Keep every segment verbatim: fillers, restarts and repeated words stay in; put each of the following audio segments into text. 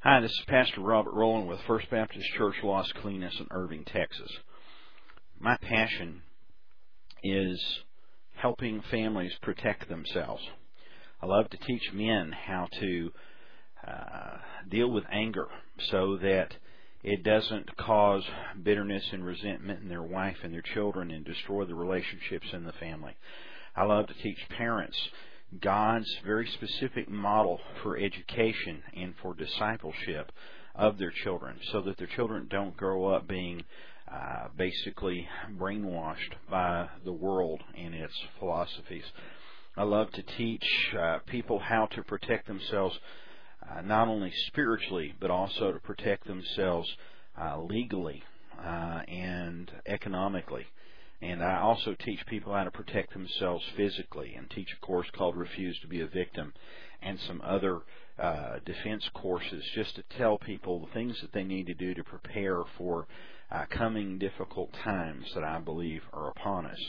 Hi, this is Pastor Robert Rowland with First Baptist Church, Los Colinas in Irving, Texas. My passion is helping families protect themselves. I love to teach men how to uh, deal with anger so that it doesn't cause bitterness and resentment in their wife and their children and destroy the relationships in the family. I love to teach parents God's very specific model for education and for discipleship of their children so that their children don't grow up being uh, basically brainwashed by the world and its philosophies. I love to teach uh, people how to protect themselves uh, not only spiritually but also to protect themselves uh, legally uh, and economically. And I also teach people how to protect themselves physically and teach a course called Refuse to be a Victim and some other uh, defense courses just to tell people the things that they need to do to prepare for uh, coming difficult times that I believe are upon us.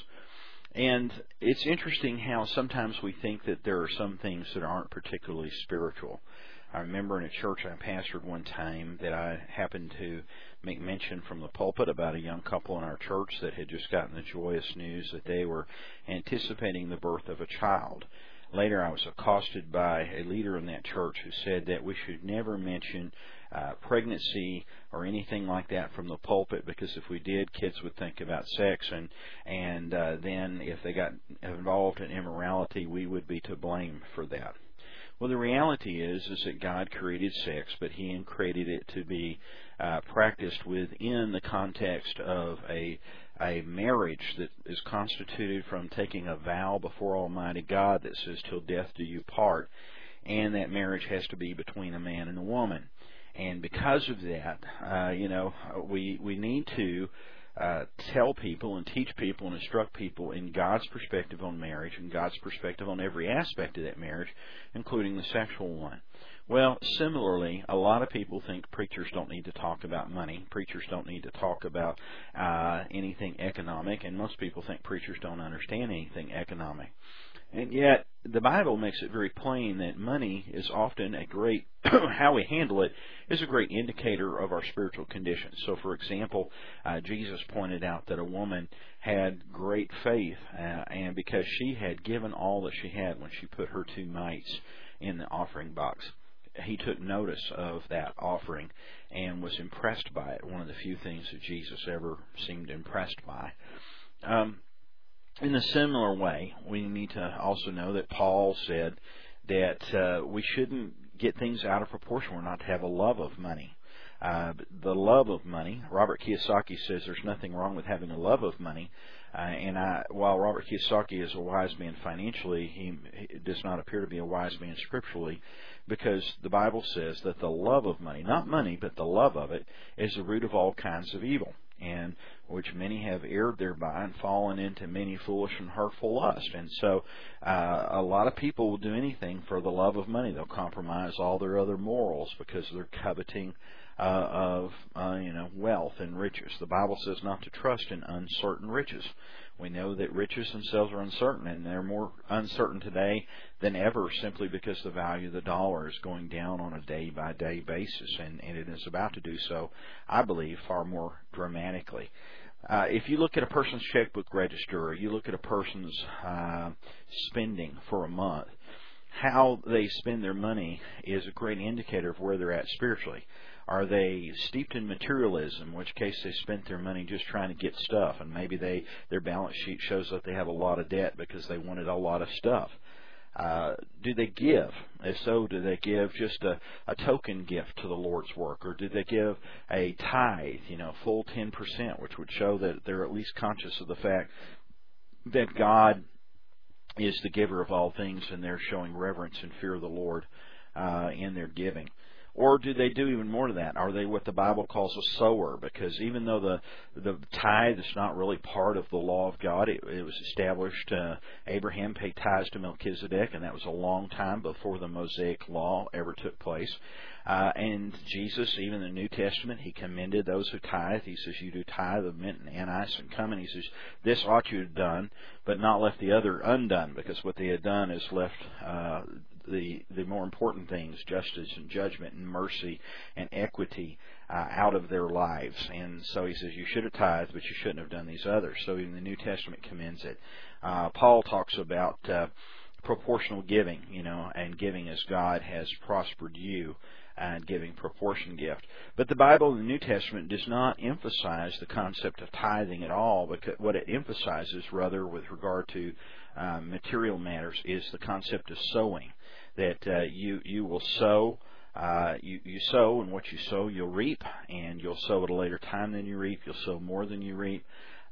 And it's interesting how sometimes we think that there are some things that aren't particularly spiritual. I remember in a church I pastored one time that I happened to make mention from the pulpit about a young couple in our church that had just gotten the joyous news that they were anticipating the birth of a child. Later I was accosted by a leader in that church who said that we should never mention uh, pregnancy or anything like that from the pulpit because if we did, kids would think about sex and and uh, then if they got involved in immorality, we would be to blame for that. Well, the reality is is that God created sex, but He created it to be uh, practiced within the context of a a marriage that is constituted from taking a vow before Almighty God that says, "Till death do you part," and that marriage has to be between a man and a woman. And because of that, uh, you know, we we need to Uh, tell people and teach people and instruct people in God's perspective on marriage and God's perspective on every aspect of that marriage, including the sexual one. Well, similarly, a lot of people think preachers don't need to talk about money. Preachers don't need to talk about uh, anything economic, and most people think preachers don't understand anything economic. And yet, the Bible makes it very plain that money is often a great, how we handle it, is a great indicator of our spiritual condition. So, for example, uh, Jesus pointed out that a woman had great faith, uh, and because she had given all that she had when she put her two mites in the offering box, he took notice of that offering and was impressed by it, one of the few things that Jesus ever seemed impressed by. Um, In a similar way, we need to also know that Paul said that uh, we shouldn't get things out of proportion. We're not to have a love of money. Uh, the love of money, Robert Kiyosaki says there's nothing wrong with having a love of money. Uh, and I, while Robert Kiyosaki is a wise man financially, he, he does not appear to be a wise man scripturally, because the Bible says that the love of money, not money, but the love of it, is the root of all kinds of evil, and which many have erred thereby and fallen into many foolish and hurtful lusts. And so uh, a lot of people will do anything for the love of money. They'll compromise all their other morals because they're coveting uh, of uh, you know wealth and riches. The Bible says not to trust in uncertain riches. We know that riches themselves are uncertain, and they're more uncertain today than ever simply because the value of the dollar is going down on a day-by-day basis, and, and it is about to do so, I believe, far more dramatically. Uh, if you look at a person's checkbook register, or you look at a person's uh, spending for a month, how they spend their money is a great indicator of where they're at spiritually. Are they steeped in materialism, in which case they spent their money just trying to get stuff, and maybe they their balance sheet shows that they have a lot of debt because they wanted a lot of stuff? Uh, do they give? If so, do they give just a, a token gift to the Lord's work, or do they give a tithe, you know, full ten percent, which would show that they're at least conscious of the fact that God is the giver of all things, and they're showing reverence and fear of the Lord uh, in their giving? Or do they do even more to that? Are they what the Bible calls a sower? Because even though the the tithe is not really part of the law of God, it, it was established. Uh, Abraham paid tithes to Melchizedek, and that was a long time before the Mosaic law ever took place. Uh, and Jesus, even in the New Testament, He commended those who tithe. He says, "You do tithe of mint and anise and cumin." He says, "This ought you to have done, but not left the other undone," because what they had done is left uh, the, the more important things, justice and judgment and mercy and equity, uh, out of their lives. And so he says, you should have tithed, but you shouldn't have done these others. So even the New Testament commends it. Uh, Paul talks about uh, proportional giving, you know, and giving as God has prospered you, and giving proportion gift. But the Bible in the New Testament does not emphasize the concept of tithing at all, because what it emphasizes, rather, with regard to uh, material matters, is the concept of sowing. That uh, you you will sow, uh, you you sow, and what you sow you'll reap, and you'll sow at a later time than you reap. You'll sow more than you reap.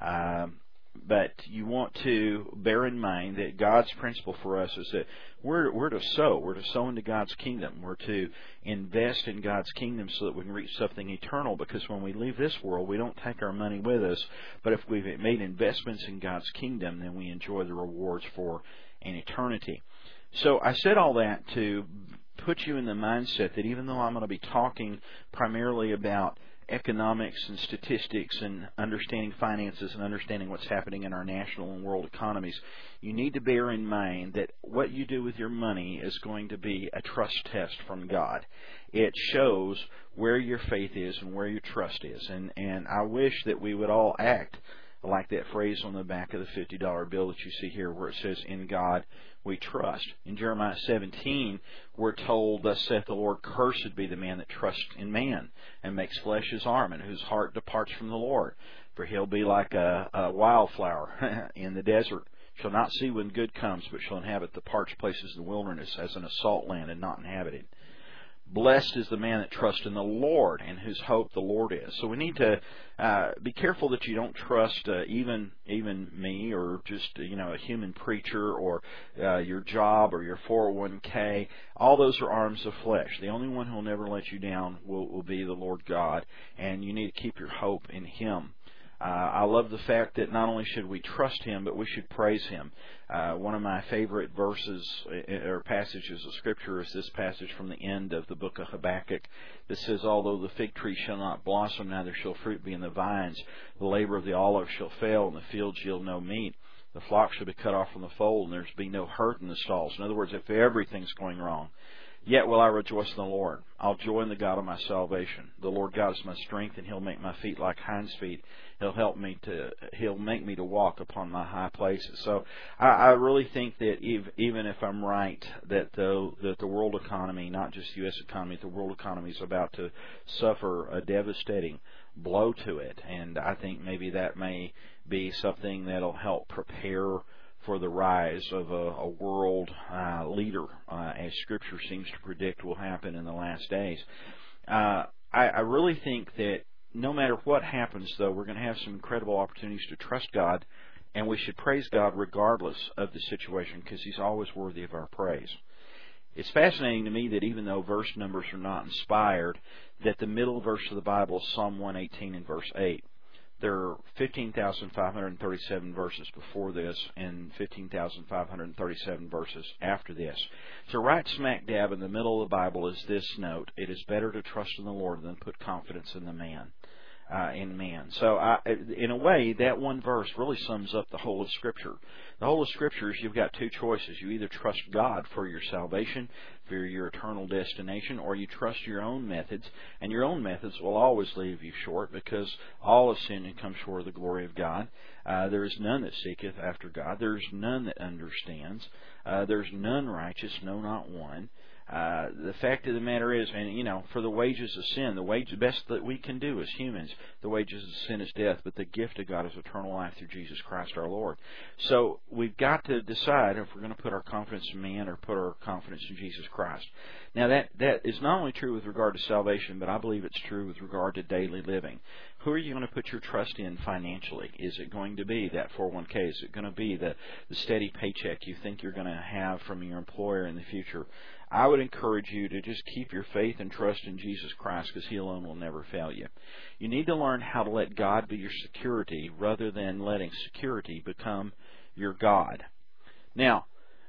Um, But you want to bear in mind that God's principle for us is that we're, we're to sow. We're to sow into God's kingdom. We're to invest in God's kingdom so that we can reach something eternal, because when we leave this world, we don't take our money with us. But if we've made investments in God's kingdom, then we enjoy the rewards for an eternity. So I said all that to put you in the mindset that even though I'm going to be talking primarily about economics and statistics and understanding finances and understanding what's happening in our national and world economies, you need to bear in mind that what you do with your money is going to be a trust test from God. It shows where your faith is and where your trust is. And, and I wish that we would all act like that phrase on the back of the fifty dollar bill that you see here, where it says, in God we trust. In Jeremiah seventeen, we're told, thus saith the Lord, cursed be the man that trusts in man, and makes flesh his arm, and whose heart departs from the Lord. For he'll be like a, a wildflower in the desert, shall not see when good comes, but shall inhabit the parched places of the wilderness, as in a salt land and not inhabited. Blessed is the man that trusts in the Lord, and whose hope the Lord is. So we need to uh, be careful that you don't trust uh, even even me, or just you know a human preacher, or uh, your job, or your four oh one k. All those are arms of flesh. The only one who will never let you down will, will be the Lord God, and you need to keep your hope in Him. Uh, I love the fact that not only should we trust Him, but we should praise Him. Uh, one of my favorite verses or passages of Scripture is this passage from the end of the book of Habakkuk that says, although the fig tree shall not blossom, neither shall fruit be in the vines, the labor of the olive shall fail, and the field yield no meat. The flock shall be cut off from the fold, and there shall be no herd in the stalls. In other words, if everything's going wrong, yet will I rejoice in the Lord. I'll joy in the God of my salvation. The Lord God is my strength, and He'll make my feet like hinds' feet. He'll help me to, He'll make me to walk upon my high places. So I, I really think that if, even if I'm right, that the, that the world economy, not just the U S economy, the world economy is about to suffer a devastating blow to it. And I think maybe that may be something that'll help prepare for the rise of a, a world uh, leader, uh, as Scripture seems to predict will happen in the last days. Uh, I, I really think that no matter what happens, though, we're going to have some incredible opportunities to trust God, and we should praise God regardless of the situation, because He's always worthy of our praise. It's fascinating to me that even though verse numbers are not inspired, that the middle verse of the Bible is Psalm one eighteen and verse eight. There are fifteen thousand five hundred thirty-seven verses before this and fifteen thousand five hundred thirty-seven verses after this. So right smack dab in the middle of the Bible is this note: it is better to trust in the Lord than put confidence in the man. Uh, in man. So I, in a way, that one verse really sums up the whole of Scripture. The whole of Scripture is you've got two choices. You either trust God for your salvation, for your eternal destination, or you trust your own methods, and your own methods will always leave you short, because all have sinned and come short of the glory of God. Uh, there is none that seeketh after God. There is none that understands. Uh, there is none righteous, no, not one. Uh, the fact of the matter is, and you know, for the wages of sin, the wage, the best that we can do as humans, the wages of sin is death, but the gift of God is eternal life through Jesus Christ our Lord. So we've got to decide if we're going to put our confidence in man or put our confidence in Jesus Christ. Now that, that is not only true with regard to salvation, but I believe it's true with regard to daily living. Who are you going to put your trust in financially? Is it going to be that four oh one k? Is it going to be the, the steady paycheck you think you're going to have from your employer in the future? I would encourage you to just keep your faith and trust in Jesus Christ, because He alone will never fail you. You need to learn how to let God be your security rather than letting security become your God. Now,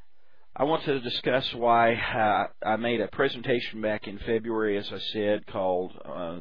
I want to discuss why uh, I made a presentation back in February, as I said, called uh, The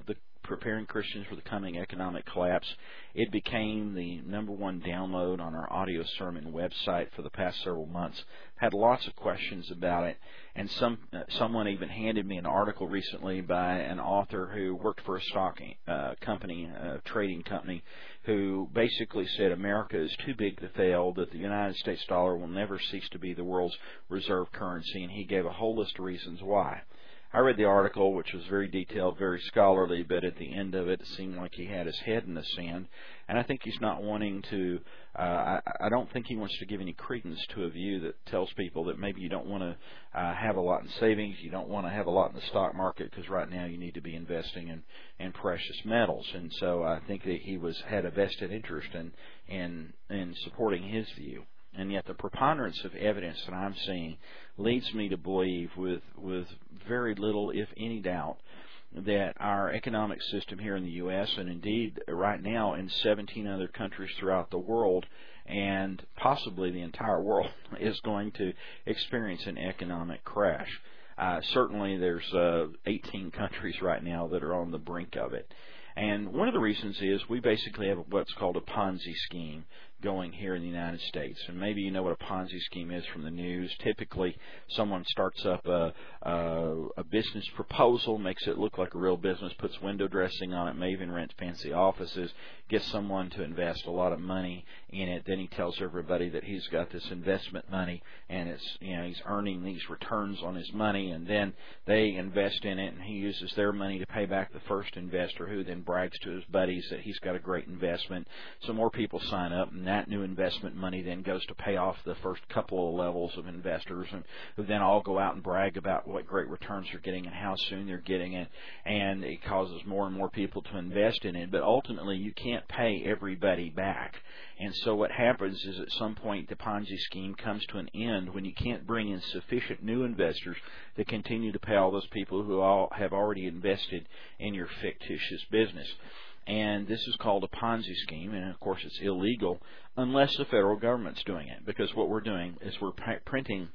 Preparing Christians for the Coming Economic Collapse. It became the number one download on our audio sermon website for the past several months. Had lots of questions about it, and some uh, someone even handed me an article recently by an author who worked for a stock uh, company, a trading company, who basically said America is too big to fail, that the United States dollar will never cease to be the world's reserve currency, and he gave a whole list of reasons why. I read the article, which was very detailed, very scholarly, but at the end of it, it seemed like he had his head in the sand. And I think he's not wanting to, uh, I, I don't think he wants to give any credence to a view that tells people that maybe you don't want to uh, have a lot in savings, you don't want to have a lot in the stock market, because right now you need to be investing in, in precious metals. And so I think that he was had a vested interest in, in, in supporting his view. And yet the preponderance of evidence that I'm seeing leads me to believe with with very little, if any, doubt that our economic system here in the U S and indeed right now in seventeen other countries throughout the world and possibly the entire world is going to experience an economic crash. Uh, certainly there's uh, eighteen countries right now that are on the brink of it. And one of the reasons is we basically have what's called a Ponzi scheme going here in the United States. And maybe you know what a Ponzi scheme is from the news. Typically, someone starts up a, a, a business proposal, makes it look like a real business, puts window dressing on it, may even rent fancy offices, gets someone to invest a lot of money in it. Then he tells everybody that he's got this investment money and it's, you know, he's earning these returns on his money, and then they invest in it and he uses their money to pay back the first investor, who then brags to his buddies that he's got a great investment. So more people sign up, and that new investment money then goes to pay off the first couple of levels of investors, and who then all go out and brag about what great returns they're getting and how soon they're getting it, and it causes more and more people to invest in it. But ultimately, you can't pay everybody back. And so what happens is at some point the Ponzi scheme comes to an end when you can't bring in sufficient new investors to continue to pay all those people who all have already invested in your fictitious business. And this is called a Ponzi scheme, and of course it's illegal unless the federal government's doing it, because what we're doing is we're printing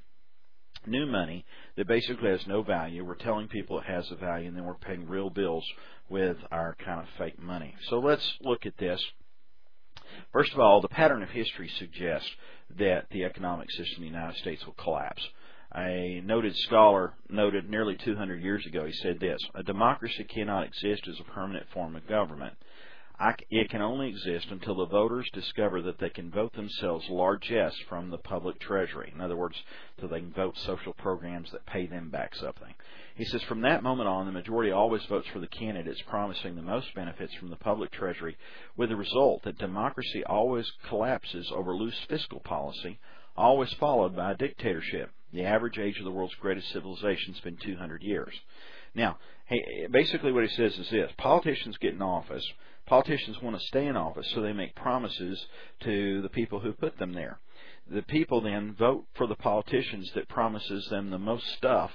new money that basically has no value. We're telling people it has a value, and then we're paying real bills with our kind of fake money. So let's look at this. First of all, the pattern of history suggests that the economic system in the United States will collapse. A noted scholar noted nearly two hundred years ago, he said this: a democracy cannot exist as a permanent form of government. It can only exist until the voters discover that they can vote themselves largesse from the public treasury. In other words, so they can vote social programs that pay them back something. He says, from that moment on, the majority always votes for the candidates promising the most benefits from the public treasury, with the result that democracy always collapses over loose fiscal policy, always followed by a dictatorship. The average age of the world's greatest civilization has been two hundred years. Now, hey, basically what he says is this: politicians get in office. Politicians want to stay in office, so they make promises to the people who put them there. The people then vote for the politicians that promises them the most stuff,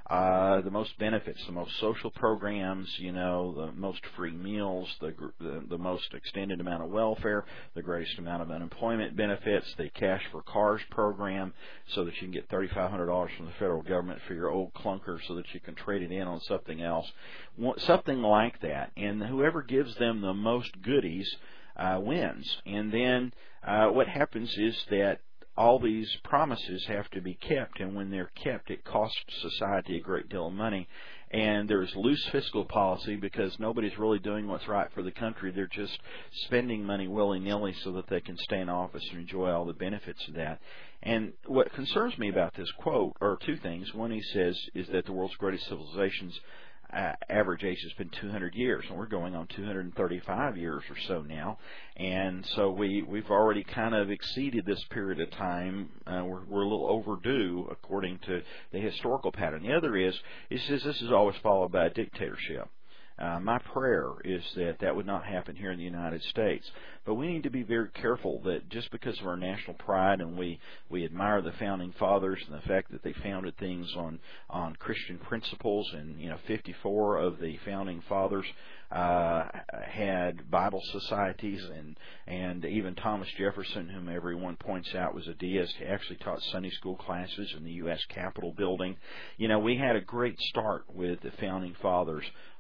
uh, the most benefits, the most social programs, you know, the most free meals, the, the the most extended amount of welfare, the greatest amount of unemployment benefits, the cash for cars program, so that you can get thirty-five hundred dollars from the federal government for your old clunker so that you can trade it in on something else, something like that. And whoever gives them the most goodies uh, wins. And then uh, what happens is that all these promises have to be kept, and when they're kept, it costs society a great deal of money. And there's loose fiscal policy because nobody's really doing what's right for the country. They're just spending money willy-nilly so that they can stay in office and enjoy all the benefits of that. And what concerns me about this quote are two things. One, he says, is that the world's greatest civilizations Uh, average age has been two hundred years, and we're going on two hundred thirty-five years or so now, and so we, we've already kind of exceeded this period of time. Uh, we're, we're a little overdue according to the historical pattern. The other is, he says this is always followed by a dictatorship. Uh, my prayer is that that would not happen here in the United States. But we need to be very careful that just because of our national pride and we, we admire the Founding Fathers and the fact that they founded things on, on Christian principles, and, you know, fifty-four of the Founding Fathers uh, had Bible societies, and, and even Thomas Jefferson, whom everyone points out was a deist, he actually taught Sunday school classes in the U S Capitol building. You know, we had a great start with the Founding Fathers of this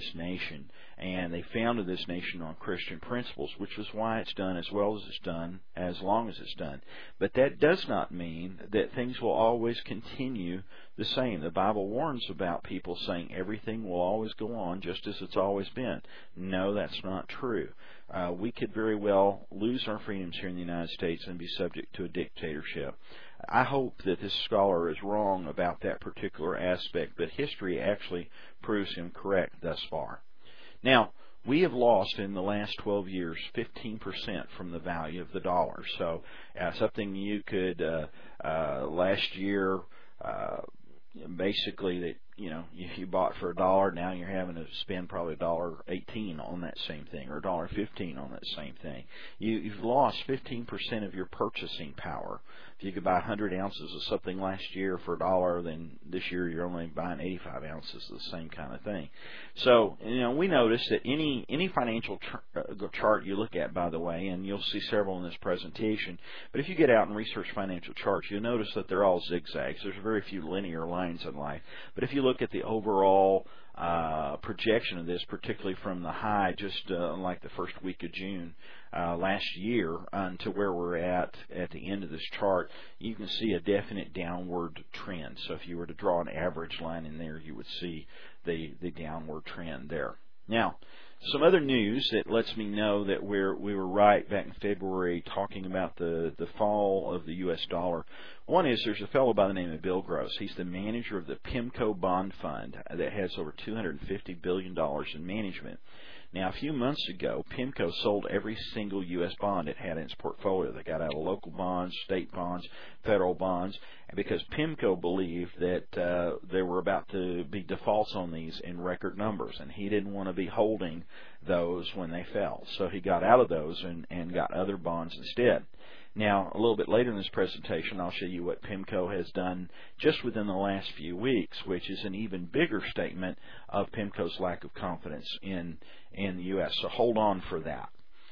this nation, and they founded this nation on Christian principles, which is why it's done as well as it's done, as long as it's done. But that does not mean that things will always continue the same. The Bible warns about people saying everything will always go on just as it's always been. No, that's not true. Uh, we could very well lose our freedoms here in the United States and be subject to a dictatorship. I hope that this scholar is wrong about that particular aspect, but history actually proves him correct thus far. Now, we have lost in the last twelve years fifteen percent from the value of the dollar. So uh, something you could, uh, uh, last year, uh, basically that, you know, if you bought for a dollar, now you're having to spend probably a dollar eighteen on that same thing, or a dollar fifteen on that same thing. You, you've lost fifteen percent of your purchasing power. If you could buy one hundred ounces of something last year for a dollar, then this year you're only buying eighty-five ounces of the same kind of thing. So, you know, we notice that any any financial tr- uh, chart you look at, by the way, and you'll see several in this presentation, but if you get out and research financial charts, you'll notice that they're all zigzags. There's very few linear lines in life. But if you look at the overall uh, projection of this, particularly from the high just uh, like the first week of June uh, last year on to where we're at at the end of this chart, you can see a definite downward trend. So if you were to draw an average line in there, you would see the, the downward trend there. Now, some other news that lets me know that we're, we were right back in February talking about the, the fall of the U S dollar. One is there's a fellow by the name of Bill Gross. He's the manager of the PIMCO bond fund that has over two hundred fifty billion dollars in management. Now, a few months ago, PIMCO sold every single U S bond it had in its portfolio. They got out of local bonds, state bonds, federal bonds, because PIMCO believed that uh, there were about to be defaults on these in record numbers, and he didn't want to be holding those when they fell. So he got out of those and, and got other bonds instead. Now, a little bit later in this presentation, I'll show you what PIMCO has done just within the last few weeks, which is an even bigger statement of PIMCO's lack of confidence in, in the U S. So hold on for that.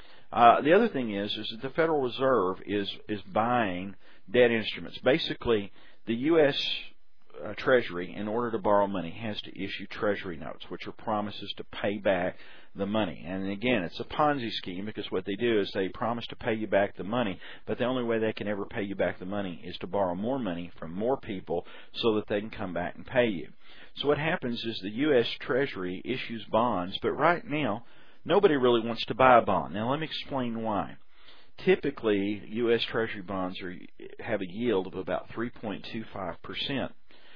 Uh, the other thing is, is that the Federal Reserve is, is buying debt instruments. Basically, the U S Uh, Treasury, in order to borrow money, has to issue Treasury notes, which are promises to pay back the money. And again, it's a Ponzi scheme, because what they do is they promise to pay you back the money, but the only way they can ever pay you back the money is to borrow more money from more people so that they can come back and pay you. So what happens is the U S Treasury issues bonds, but right now, nobody really wants to buy a bond. Now, let me explain why. Typically, U S Treasury bonds are, have a yield of about three point two five percent.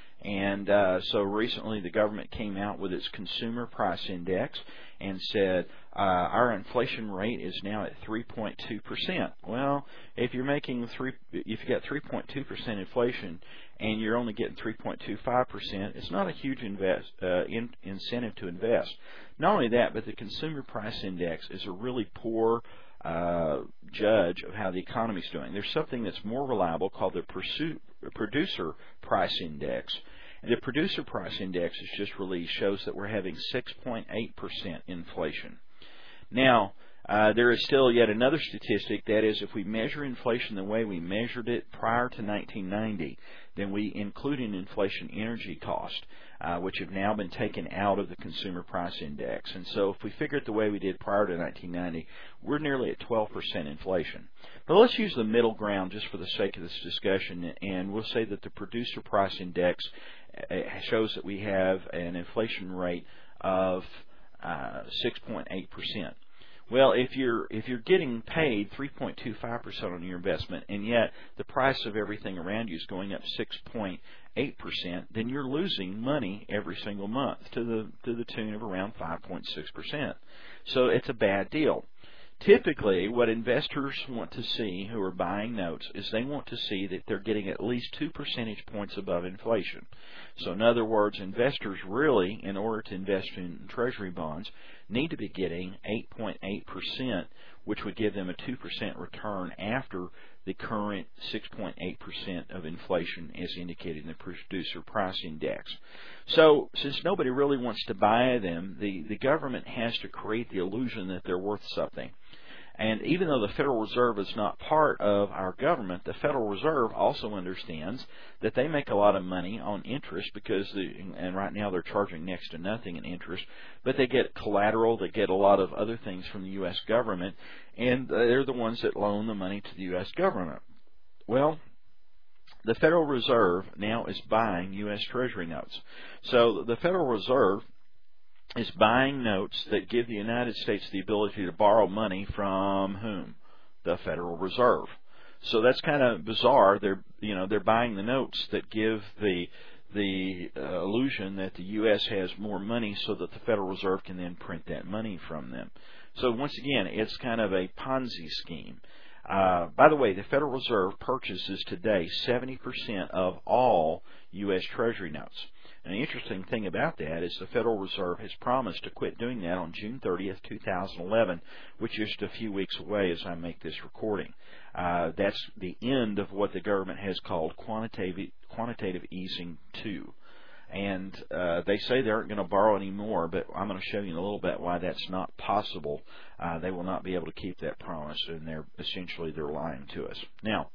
And uh, so recently the government came out with its consumer price index and said uh, our inflation rate is now at three point two percent. Well, if you're making three, if you got three point two percent inflation and you're only getting three point two five percent, it's not a huge invest, uh, in, incentive to invest. Not only that, but the consumer price index is a really poor uh, judge of how the economy is doing. There's something that's more reliable called the pursuit, producer price index. The producer price index is just released, shows that we're having six point eight percent inflation. Now, uh, there is still yet another statistic, that is, if we measure inflation the way we measured it prior to nineteen ninety, then we include in inflation energy cost, uh, which have now been taken out of the consumer price index. And so if we figure it the way we did prior to nineteen ninety, we're nearly at twelve percent inflation. But let's use the middle ground just for the sake of this discussion, and we'll say that the producer price index shows that we have an inflation rate of uh, six point eight percent. Well, if you're if you're getting paid three point two five percent on your investment, and yet the price of everything around you is going up six point eight percent, then you're losing money every single month to the to the tune of around five point six percent. So it's a bad deal. Typically, what investors want to see who are buying notes is they want to see that they're getting at least two percentage points above inflation. So in other words, investors really, in order to invest in Treasury bonds, need to be getting eight point eight percent, which would give them a two percent return after the current six point eight percent of inflation as indicated in the producer price index. So since nobody really wants to buy them, the, the government has to create the illusion that they're worth something. And even though the Federal Reserve is not part of our government, the Federal Reserve also understands that they make a lot of money on interest because, the, and right now they're charging next to nothing in interest, but they get collateral, they get a lot of other things from the U S government, and they're the ones that loan the money to the U S government. Well, the Federal Reserve now is buying U S Treasury notes. So the Federal Reserve is buying notes that give the United States the ability to borrow money from whom? The Federal Reserve. So that's kind of bizarre. They're, you know, they're buying the notes that give the the uh, illusion that the U S has more money so that the Federal Reserve can then print that money from them. So once again, it's kind of a Ponzi scheme. Uh, by the way, the Federal Reserve purchases today seventy percent of all U S Treasury notes. And the interesting thing about that is the Federal Reserve has promised to quit doing that on June thirtieth, two thousand eleven, which is just a few weeks away as I make this recording. Uh, that's the end of what the government has called quantitative, quantitative easing two. And uh, they say they aren't going to borrow any more, but I'm going to show you in a little bit why that's not possible. Uh, they will not be able to keep that promise, and they're essentially they're lying to us. Now,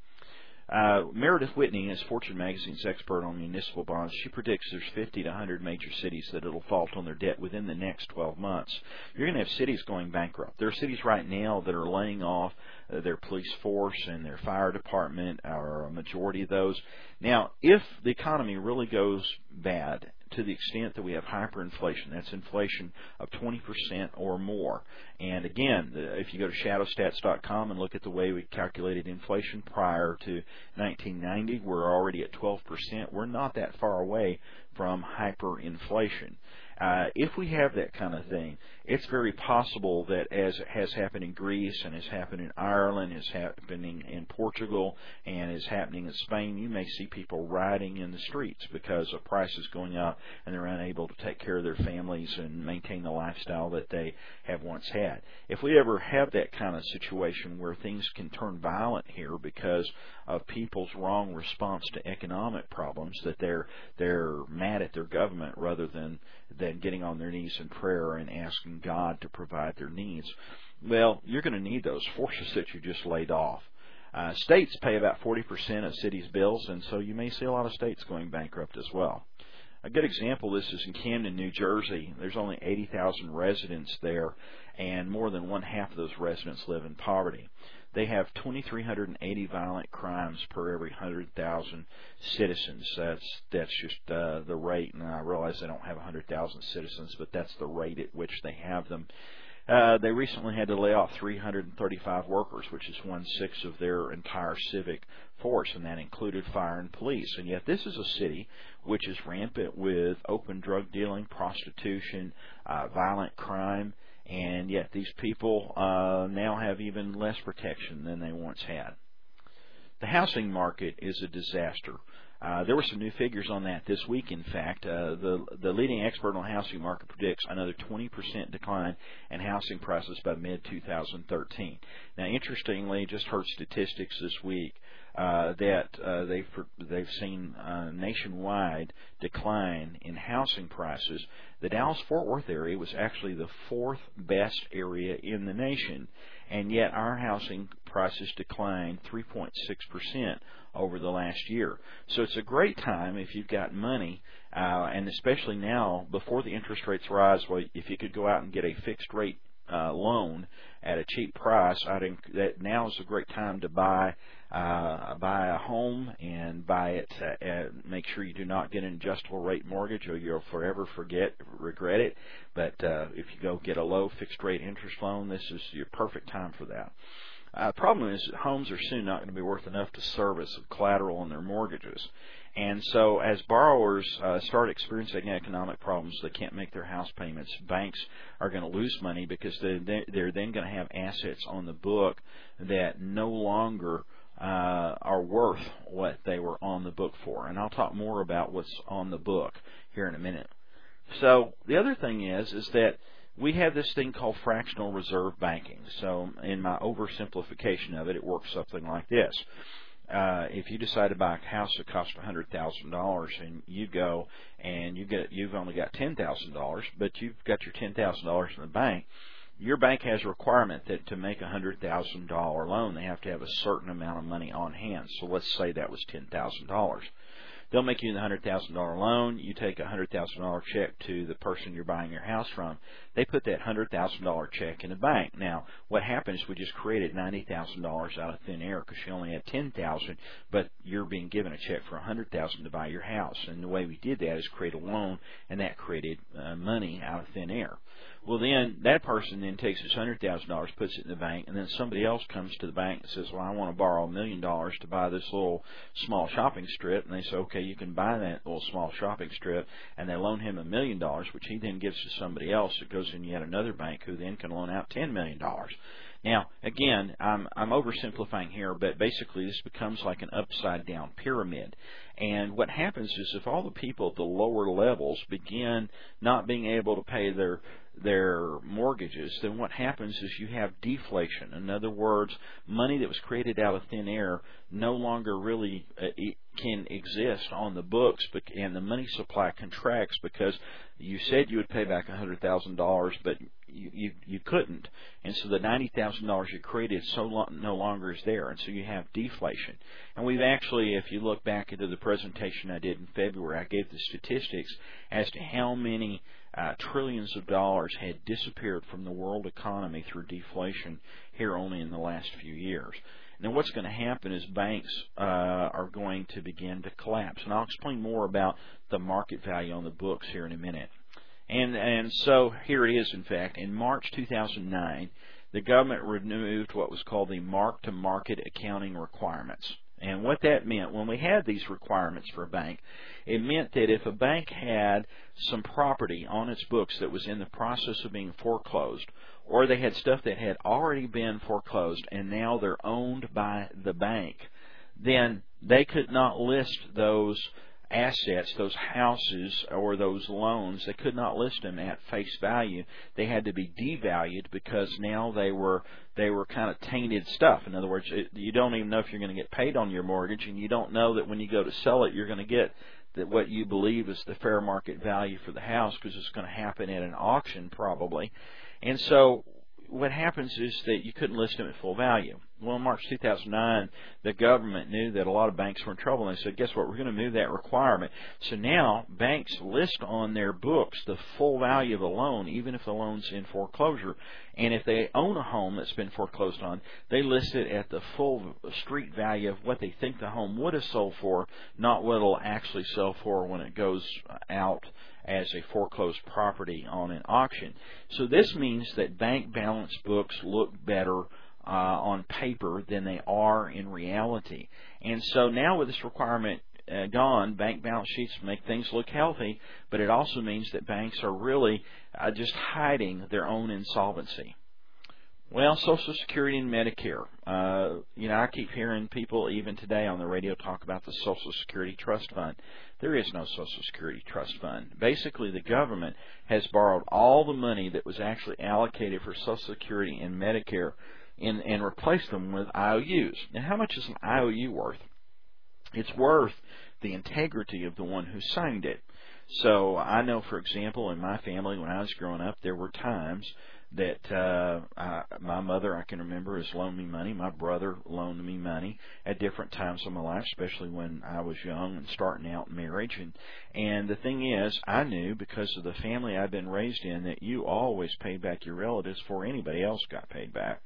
Uh, Meredith Whitney is Fortune Magazine's expert on municipal bonds. She predicts there's fifty to one hundred major cities that it'll fault on their debt within the next twelve months. You're going to have cities going bankrupt. There are cities right now that are laying off uh, their police force and their fire department, or a majority of those. Now, if the economy really goes bad to the extent that we have hyperinflation, that's inflation of twenty percent or more. And again, if you go to shadow stats dot com and look at the way we calculated inflation prior to nineteen ninety, we're already at twelve percent. We're not that far away from hyperinflation. Uh, if we have that kind of thing, it's very possible that, as has happened in Greece and has happened in Ireland, is happening in Portugal, and is happening in Spain, you may see people rioting in the streets because of prices going up and they're unable to take care of their families and maintain the lifestyle that they have once had. If we ever have that kind of situation where things can turn violent here because of people's wrong response to economic problems, that they're they're mad at their government rather than than getting on their knees in prayer and asking God to provide their needs, well, you're going to need those forces that you just laid off. Uh, states pay about forty percent of cities' bills, and so you may see a lot of states going bankrupt as well. A good example of this is in Camden, New Jersey. There's only eighty thousand residents there, and more than one half of those residents live in poverty. They have two thousand three hundred eighty violent crimes per every one hundred thousand citizens. That's that's just uh, the rate, and I realize they don't have one hundred thousand citizens, but that's the rate at which they have them. Uh, they recently had to lay off three hundred thirty-five workers, which is one-sixth of their entire civic force, and that included fire and police. And yet this is a city which is rampant with open drug dealing, prostitution, uh, violent crime, and yet these people uh, now have even less protection than they once had. The housing market is a disaster. Uh, there were some new figures on that this week, in fact. Uh, the, the leading expert on the housing market predicts another twenty percent decline in housing prices by mid twenty thirteen. Now, interestingly, just heard statistics this week uh, that uh, they've, they've seen a nationwide decline in housing prices. The Dallas-Fort Worth area was actually the fourth best area in the nation, and yet our housing prices declined three point six percent over the last year. So it's a great time if you've got money, uh, and especially now, before the interest rates rise, well, if you could go out and get a fixed rate uh, loan at a cheap price, I'd enc- that now is a great time to buy uh, buy a home and buy it. Uh, uh, make sure you do not get an adjustable rate mortgage, or you'll forever forget regret it. But uh, if you go get a low fixed rate interest loan, this is your perfect time for that. The uh, problem is that homes are soon not going to be worth enough to service the collateral on their mortgages. And so as borrowers uh, start experiencing economic problems, they can't make their house payments, banks are going to lose money because they're, they're then going to have assets on the book that no longer uh, are worth what they were on the book for. And I'll talk more about what's on the book here in a minute. So the other thing is, is that we have this thing called fractional reserve banking. So in my oversimplification of it, it works something like this. Uh, if you decide to buy a house that costs one hundred thousand dollars and you go and you get, you've only got ten thousand dollars, but you've got your ten thousand dollars in the bank, your bank has a requirement that to make a one hundred thousand dollars loan, they have to have a certain amount of money on hand. So let's say that was ten thousand dollars. They'll make you the one hundred thousand dollars loan. You take a one hundred thousand dollars check to the person you're buying your house from. They put that one hundred thousand dollars check in the bank. Now, what happened is we just created ninety thousand dollars out of thin air because you only had ten thousand dollars, but you're being given a check for one hundred thousand dollars to buy your house. And the way we did that is create a loan, and that created uh, money out of thin air. Well, then that person then takes this one hundred thousand dollars, puts it in the bank, and then somebody else comes to the bank and says, well, I want to borrow a million dollars to buy this little small shopping strip. And they say, okay, you can buy that little small shopping strip, and they loan him a million dollars, which he then gives to somebody else. It goes in yet another bank who then can loan out ten million dollars. Now, again, I'm, I'm oversimplifying here, but basically this becomes like an upside-down pyramid. And what happens is if all the people at the lower levels begin not being able to pay their their mortgages, then what happens is you have deflation. In other words, money that was created out of thin air no longer really uh, can exist on the books, and the money supply contracts because you said you would pay back one hundred thousand dollars, but you, you you couldn't, and so the ninety thousand dollars you created so long, no longer is there, and so you have deflation. And we've actually, if you look back into the presentation I did in February, I gave the statistics as to how many uh, trillions of dollars had disappeared from the world economy through deflation here only in the last few years. Now, what's going to happen is banks uh, are going to begin to collapse, and I'll explain more about the market value on the books here in a minute. And and so here it is. In fact, in March two thousand nine, the government removed what was called the mark-to-market accounting requirements. And what that meant, when we had these requirements for a bank, it meant that if a bank had some property on its books that was in the process of being foreclosed, or they had stuff that had already been foreclosed and now they're owned by the bank, then they could not list those assets, those houses or those loans. They could not list them at face value. They had to be devalued because now they were they were kind of tainted stuff. In other words, it, you don't even know if you're going to get paid on your mortgage, and you don't know that when you go to sell it, you're going to get that what you believe is the fair market value for the house, because it's going to happen at an auction probably. And so what happens is that you couldn't list them at full value. Well, in March two thousand nine, the government knew that a lot of banks were in trouble, and they said, guess what, we're going to move that requirement. So now banks list on their books the full value of the loan, even if the loan's in foreclosure. And if they own a home that's been foreclosed on, they list it at the full street value of what they think the home would have sold for, not what it'll actually sell for when it goes out as a foreclosed property on an auction. So this means that bank balance books look better uh, on paper than they are in reality. And so now with this requirement uh, gone, bank balance sheets make things look healthy, but it also means that banks are really uh, just hiding their own insolvency. Well, Social Security and Medicare. Uh, you know, I keep hearing people even today on the radio talk about the Social Security Trust Fund. There is no Social Security Trust Fund. Basically, the government has borrowed all the money that was actually allocated for Social Security and Medicare and, and replaced them with I O Us. Now, how much is an I O U worth? It's worth the integrity of the one who signed it. So I know, for example, in my family, when I was growing up, there were times that uh, I, my mother, I can remember, has loaned me money. My brother loaned me money at different times of my life, especially when I was young and starting out in marriage. And, and the thing is, I knew because of the family I'd been raised in that you always paid back your relatives before anybody else got paid back.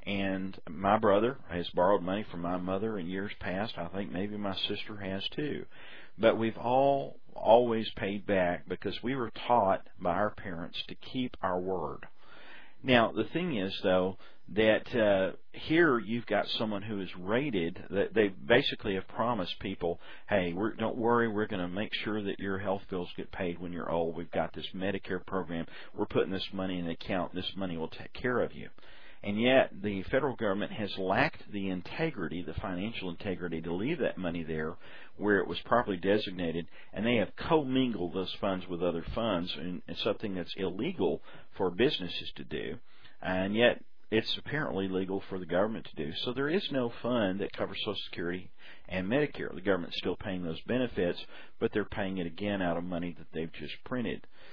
And my brother has borrowed money from my mother in years past. I think maybe my sister has too. But we've all always paid back because we were taught by our parents to keep our word. Now, the thing is, though, that uh, here you've got someone who is rated, that they basically have promised people, hey, we're, don't worry, we're going to make sure that your health bills get paid when you're old. We've got this Medicare program. We're putting this money in an account. This money will take care of you. And yet the federal government has lacked the integrity, the financial integrity, to leave that money there where it was properly designated, and they have commingled those funds with other funds, and it's something that's illegal for businesses to do, and yet it's apparently legal for the government to do. So there is no fund that covers Social Security and Medicare. The government's still paying those benefits, but they're paying it again out of money that they've just printed.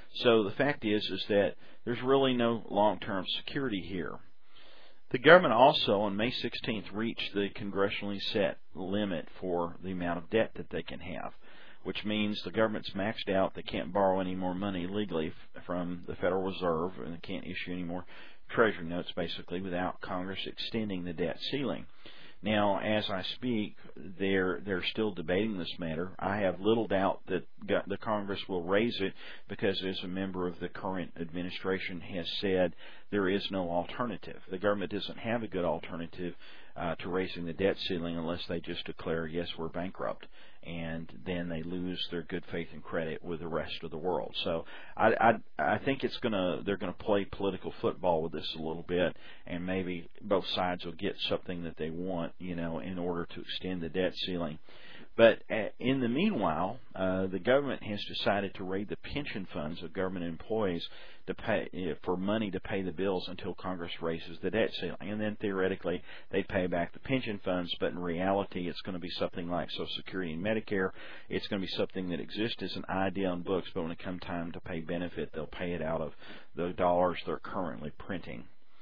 So the fact is, is that there's really no long-term security here. The government also, on May sixteenth, reached the congressionally set limit for the amount of debt that they can have, which means the government's maxed out. They can't borrow any more money legally from the Federal Reserve, and they can't issue any more Treasury notes, basically, without Congress extending the debt ceiling. Now, as I speak, they're they're still debating this matter. I have little doubt that the Congress will raise it because, as a member of the current administration has said, there is no alternative. The government doesn't have a good alternative uh, to raising the debt ceiling unless they just declare, yes, we're bankrupt, and then they lose their good faith and credit with the rest of the world. So I I, I think it's gonna they're gonna play political football with this a little bit, and maybe both sides will get something that they want, you know, in order to extend the debt ceiling. But in the meanwhile, uh, the government has decided to raid the pension funds of government employees to pay for money to pay the bills until Congress raises the debt ceiling. And then theoretically, they pay back the pension funds, but in reality, it's going to be something like Social Security and Medicare. It's going to be something that exists as an idea on books, but when it comes time to pay benefit, they'll pay it out of the dollars they're currently printing.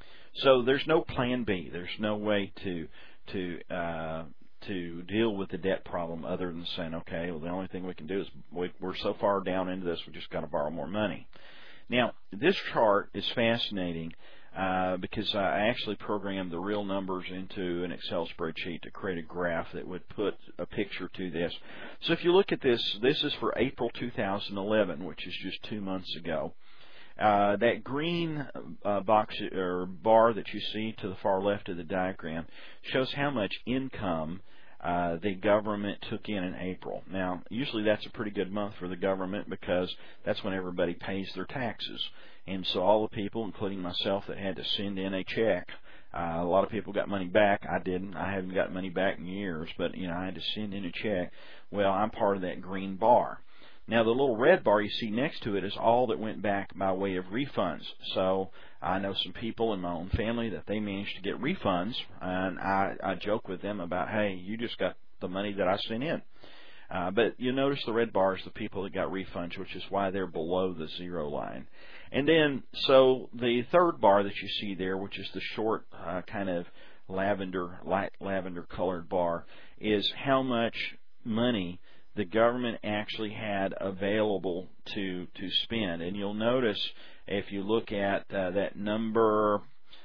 So there's no plan B. There's no way to to uh, to deal with the debt problem other than saying, okay, well, the only thing we can do is we, we're so far down into this, we just got to borrow more money. Now, this chart is fascinating uh, because I actually programmed the real numbers into an Excel spreadsheet to create a graph that would put a picture to this. So if you look at this, this is for April two thousand eleven, which is just two months ago. Uh, that green uh, box or bar that you see to the far left of the diagram shows how much income uh, the government took in in April. Now, usually that's a pretty good month for the government because that's when everybody pays their taxes. And so all the people, including myself, that had to send in a check, uh, a lot of people got money back. I didn't. I haven't got money back in years, but, you know, I had to send in a check. Well, I'm part of that green bar. Now, the little red bar you see next to it is all that went back by way of refunds. So I know some people in my own family that they managed to get refunds, and I, I joke with them about, hey, you just got the money that I sent in. Uh, but you notice the red bar is the people that got refunds, which is why they're below the zero line. And then, so the third bar that you see there, which is the short uh, kind of lavender, light lavender colored bar, is how much money the government actually had available to to spend. And you'll notice if you look at uh, that number,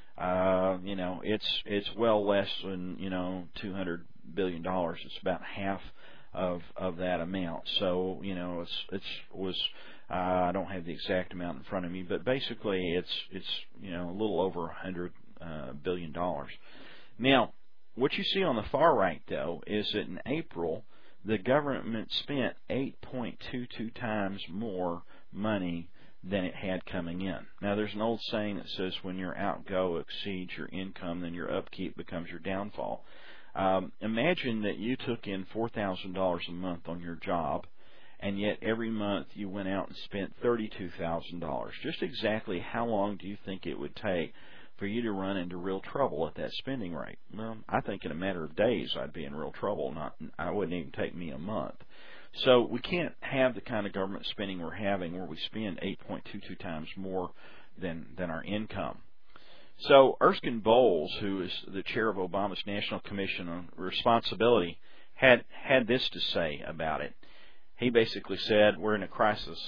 uh, you know, it's it's well less than, you know, two hundred billion dollars. It's about half of of that amount. So, you know, it's it's was uh, I don't have the exact amount in front of me, but basically it's it's you know a little over one hundred uh, billion dollars. Now, what you see on the far right though is that in April, the government spent eight point two two times more money than it had coming in. Now, there's an old saying that says when your outgo exceeds your income, then your upkeep becomes your downfall. Um, imagine that you took in four thousand dollars a month on your job, and yet every month you went out and spent thirty-two thousand dollars. Just exactly how long do you think it would take for you to run into real trouble at that spending rate? Well, I think in a matter of days I'd be in real trouble. Not, I wouldn't even take me a month. So we can't have the kind of government spending we're having where we spend eight point two two times more than, than our income. So Erskine Bowles, who is the chair of Obama's National Commission on Responsibility, had, had this to say about it. He basically said, we're in a crisis.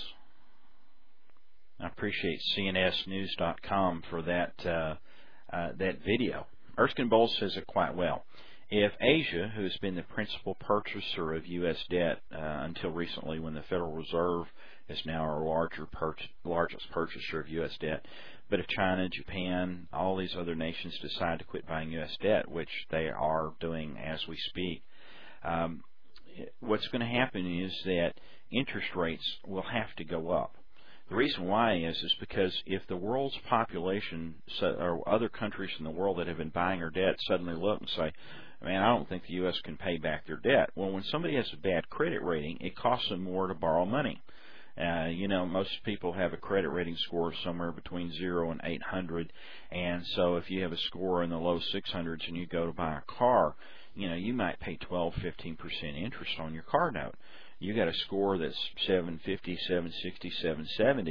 I appreciate C N S news dot com for that uh, uh, that video. Erskine Bowles says it quite well. If Asia, who has been the principal purchaser of U S debt uh, until recently when the Federal Reserve is now our larger pur- largest purchaser of U S debt, but if China, Japan, all these other nations decide to quit buying U S debt, which they are doing as we speak, um, what's going to happen is that interest rates will have to go up. The reason why is is because if the world's population or other countries in the world that have been buying our debt suddenly look and say, man, I don't think the U S can pay back their debt. Well, when somebody has a bad credit rating, it costs them more to borrow money. Uh, you know, most people have a credit rating score somewhere between zero and eight hundred, and so if you have a score in the low six hundreds and you go to buy a car, you know, you might pay twelve, fifteen percent interest on your car note. You got a score that's seven fifty, seven sixty, seven seventy,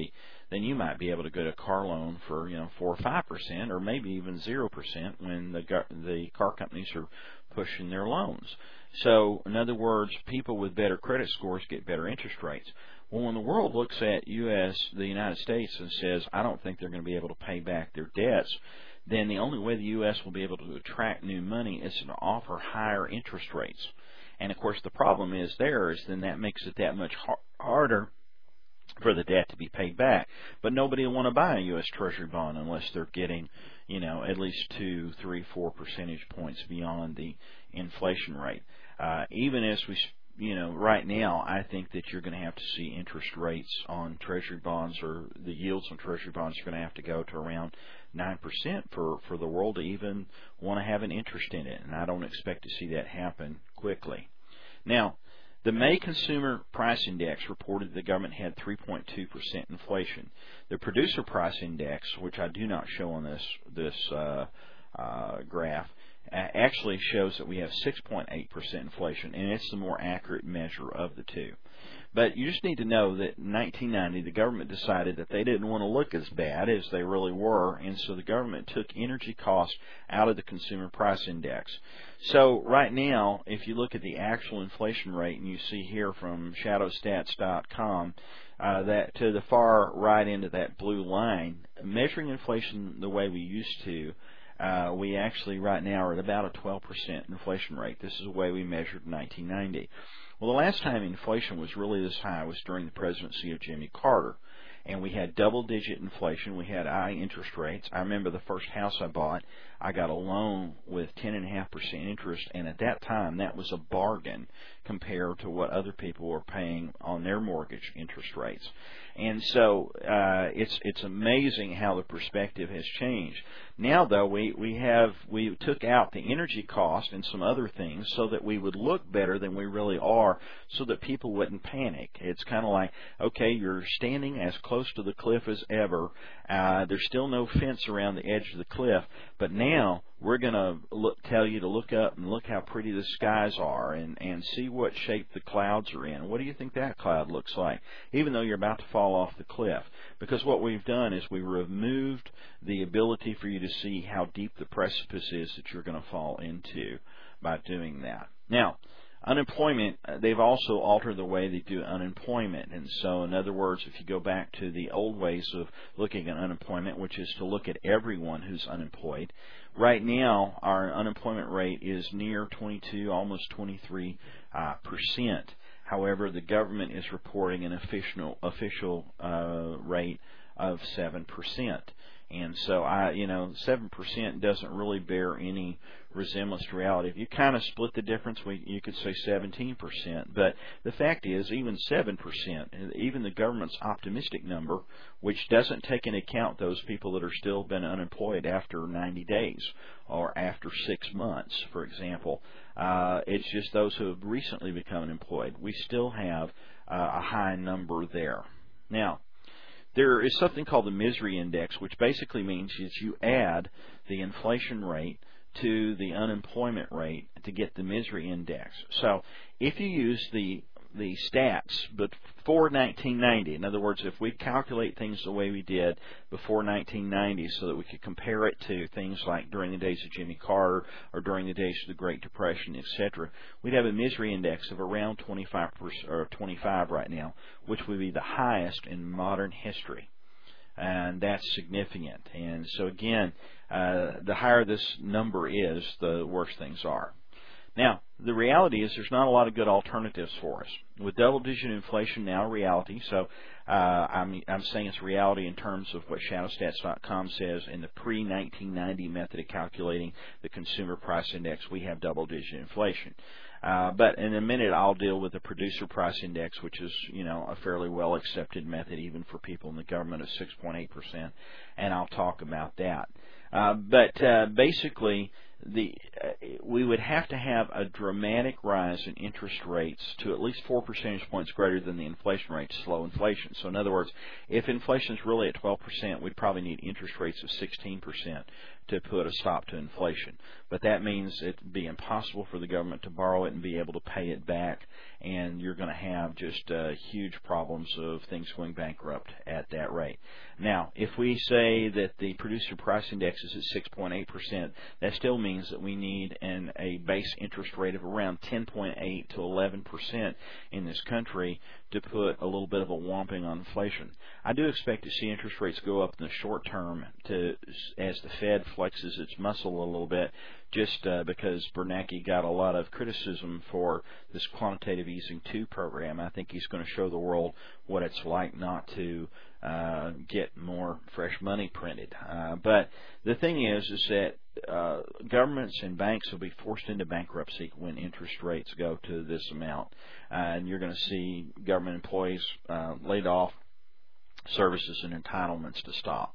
then you might be able to get a car loan for, you know, four or five percent, or maybe even zero percent when the the car companies are pushing their loans. So, in other words, people with better credit scores get better interest rates. Well, when the world looks at U S, the United States, and says, I don't think they're going to be able to pay back their debts, then the only way the U S will be able to attract new money is to offer higher interest rates. And, of course, the problem is there is then that makes it that much harder for the debt to be paid back. But nobody will want to buy a U S Treasury bond unless they're getting, you know, at least two, three, four percentage points beyond the inflation rate. Uh, even as we, you know, right now, I think that you're going to have to see interest rates on Treasury bonds, or the yields on Treasury bonds are going to have to go to around nine percent for, for the world to even want to have an interest in it. And I don't expect to see that happen quickly. Now, the May Consumer Price Index reported the government had three point two percent inflation. The Producer Price Index, which I do not show on this this uh, uh, graph, actually shows that we have six point eight percent inflation, and it's the more accurate measure of the two. But you just need to know that in nineteen ninety, the government decided that they didn't want to look as bad as they really were, and so the government took energy costs out of the Consumer Price Index. So right now, if you look at the actual inflation rate, and you see here from shadow stats dot com, uh, that to the far right end of that blue line, measuring inflation the way we used to, Uh, we actually right now are at about a twelve percent inflation rate. This is the way we measured in nineteen ninety. Well, the last time inflation was really this high was during the presidency of Jimmy Carter. And we had double-digit inflation. We had high interest rates. I remember the first house I bought, I got a loan with ten point five percent interest, and at that time that was a bargain compared to what other people were paying on their mortgage interest rates. And so uh, it's it's amazing how the perspective has changed. Now, though, we we have we took out the energy cost and some other things so that we would look better than we really are, so that people wouldn't panic. It's kind of like, okay, you're standing as close to the cliff as ever. Uh, there's still no fence around the edge of the cliff, but now we're going to look, tell you to look up and look how pretty the skies are, and, and see what shape the clouds are in. What do you think that cloud looks like, even though you're about to fall off the cliff? Because what we've done is we removed the ability for you to see how deep the precipice is that you're going to fall into by doing that. Now, unemployment, they've also altered the way they do unemployment. And so, in other words, if you go back to the old ways of looking at unemployment, which is to look at everyone who's unemployed, right now our unemployment rate is near twenty-two, almost twenty-three uh, percent. However, the government is reporting an official official uh, rate of seven percent. And so, I, you know, seven percent doesn't really bear any resemblance to reality. If you kind of split the difference, we, you could say seventeen percent. But the fact is, even seven percent, even the government's optimistic number, which doesn't take into account those people that are still been unemployed after ninety days or after six months, for example, uh, it's just those who have recently become unemployed. We still have uh, a high number there. Now, there is something called the misery index, which basically means that you add the inflation rate to the unemployment rate to get the misery index. So if you use the the stats before nineteen ninety, in other words, if we calculate things the way we did before nineteen ninety so that we could compare it to things like during the days of Jimmy Carter or during the days of the Great Depression, et cetera, we'd have a misery index of around twenty-five percent or twenty-five right now, which would be the highest in modern history. And that's significant. And so again, uh, the higher this number is, the worse things are. Now, the reality is there's not a lot of good alternatives for us. With double-digit inflation now reality, so uh, I'm, I'm saying it's reality in terms of what shadow stats dot com says in the pre nineteen ninety method of calculating the Consumer Price Index, we have double-digit inflation. Uh, but in a minute, I'll deal with the Producer Price Index, which is, you know, a fairly well-accepted method even for people in the government of six point eight percent, and I'll talk about that. Uh, but uh, basically, the uh, we would have to have a dramatic rise in interest rates to at least four percentage points greater than the inflation rate to slow inflation. So in other words, if inflation is really at twelve percent, we'd probably need interest rates of sixteen percent to put a stop to inflation. But that means it'd be impossible for the government to borrow it and be able to pay it back, and you're going to have just uh, huge problems of things going bankrupt at that rate. Now, if we say that the producer price index is at six point eight percent, that still means that we need an, a base interest rate of around ten point eight to eleven percent in this country to put a little bit of a whomping on inflation. I do expect to see interest rates go up in the short term to as the Fed flexes its muscle a little bit, just uh, because Bernanke got a lot of criticism for this quantitative easing two program. I think he's going to show the world what it's like not to uh, get more fresh money printed. Uh, but the thing is, is that uh, governments and banks will be forced into bankruptcy when interest rates go to this amount, uh, and you're going to see government employees uh, laid off, services and entitlements to stop.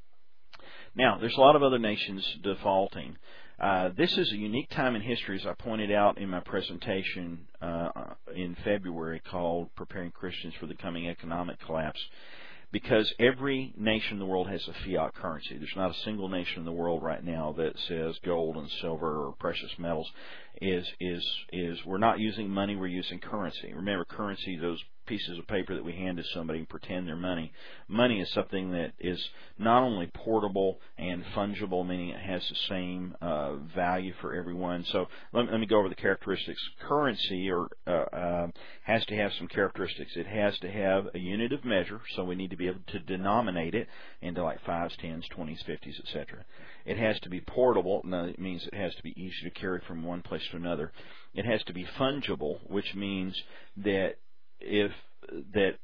Now, there's a lot of other nations defaulting. Uh, this is a unique time in history, as I pointed out in my presentation uh, in February called Preparing Christians for the Coming Economic Collapse, because every nation in the world has a fiat currency. There's not a single nation in the world right now that says gold and silver or precious metals is is is we're not using money, we're using currency. Remember, currency, those pieces of paper that we hand to somebody and pretend they're money. Money is something that is not only portable and fungible, meaning it has the same uh, value for everyone. So let me, let me go over the characteristics. Currency or uh, uh, has to have some characteristics. It has to have a unit of measure, so we need to be able to denominate it into like fives, tens, twenties, fifties, et cetera. It has to be portable. No, it means it has to be easy to carry from one place to another. It has to be fungible, which means that if that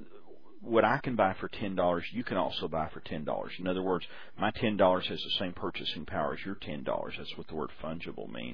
what I can buy for ten dollars, you can also buy for ten dollars. In other words, my ten dollars has the same purchasing power as your ten dollars. That's what the word fungible means.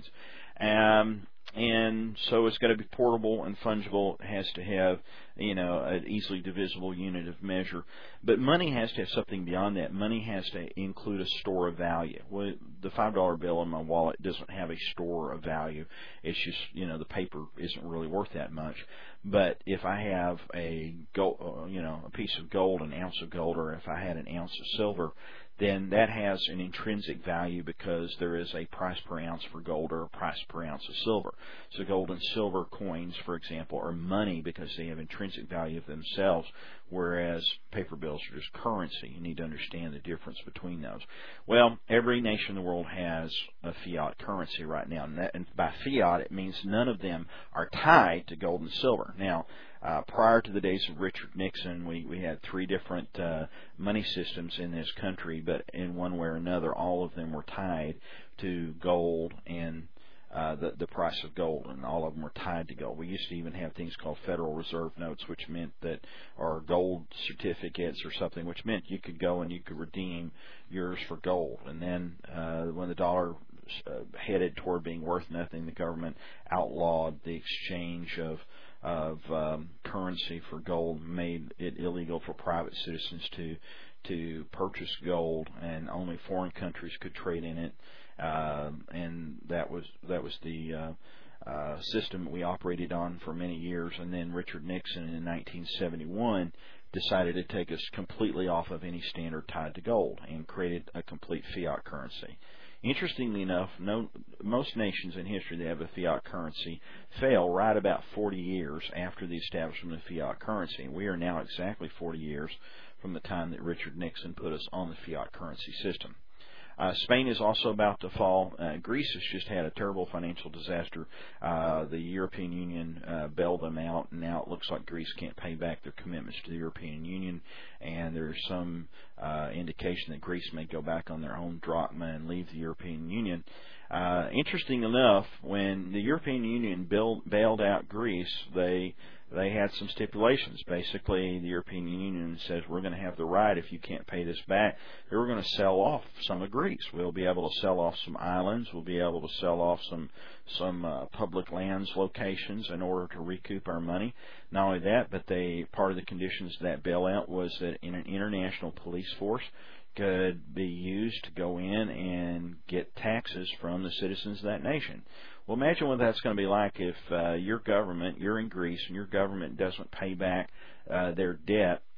Um, and so it's got to be portable and fungible. It has to have, you know, an easily divisible unit of measure. But money has to have something beyond that. Money has to include a store of value. Well, the five dollar bill in my wallet doesn't have a store of value. It's just, you know, the paper isn't really worth that much. But if I have a gold, uh, you know, a piece of gold, an ounce of gold, or if I had an ounce of silver, then that has an intrinsic value because there is a price per ounce for gold or a price per ounce of silver. So gold and silver coins, for example, are money because they have intrinsic value of themselves, whereas paper bills are just currency. You need to understand the difference between those. Well, every nation in the world has a fiat currency right now, and, that, and by fiat it means none of them are tied to gold and silver. Now, Uh, prior to the days of Richard Nixon, we, we had three different uh, money systems in this country, but in one way or another, all of them were tied to gold and uh, the, the price of gold, and all of them were tied to gold. We used to even have things called Federal Reserve notes, which meant that, or gold certificates or something, which meant you could go and you could redeem yours for gold. And then uh, when the dollar uh, headed toward being worth nothing, the government outlawed the exchange of of um, currency for gold, made it illegal for private citizens to to purchase gold, and only foreign countries could trade in it. Uh, and that was that was the uh, uh, system we operated on for many years. And then Richard Nixon in nineteen seventy-one decided to take us completely off of any standard tied to gold and created a complete fiat currency. Interestingly enough, no, most nations in history that have a fiat currency fail right about forty years after the establishment of fiat currency. And we are now exactly forty years from the time that Richard Nixon put us on the fiat currency system. Uh, Spain is also about to fall. Uh, Greece has just had a terrible financial disaster. Uh, the European Union uh, bailed them out, and now it looks like Greece can't pay back their commitments to the European Union, and there's some uh, indication that Greece may go back on their own drachma and leave the European Union. Uh, interesting enough, when the European Union bailed, bailed out Greece, they they had some stipulations. Basically, the European Union says we're going to have the right, if you can't pay this back, that we're going to sell off some of Greece. We'll be able to sell off some islands. We'll be able to sell off some some uh, public lands locations in order to recoup our money. Not only that, but they part of the conditions of that bailout was that in an international police force could be used to go in and get taxes from the citizens of that nation. Well, imagine what that's going to be like if uh, your government, you're in Greece, and your government doesn't pay back uh, their debt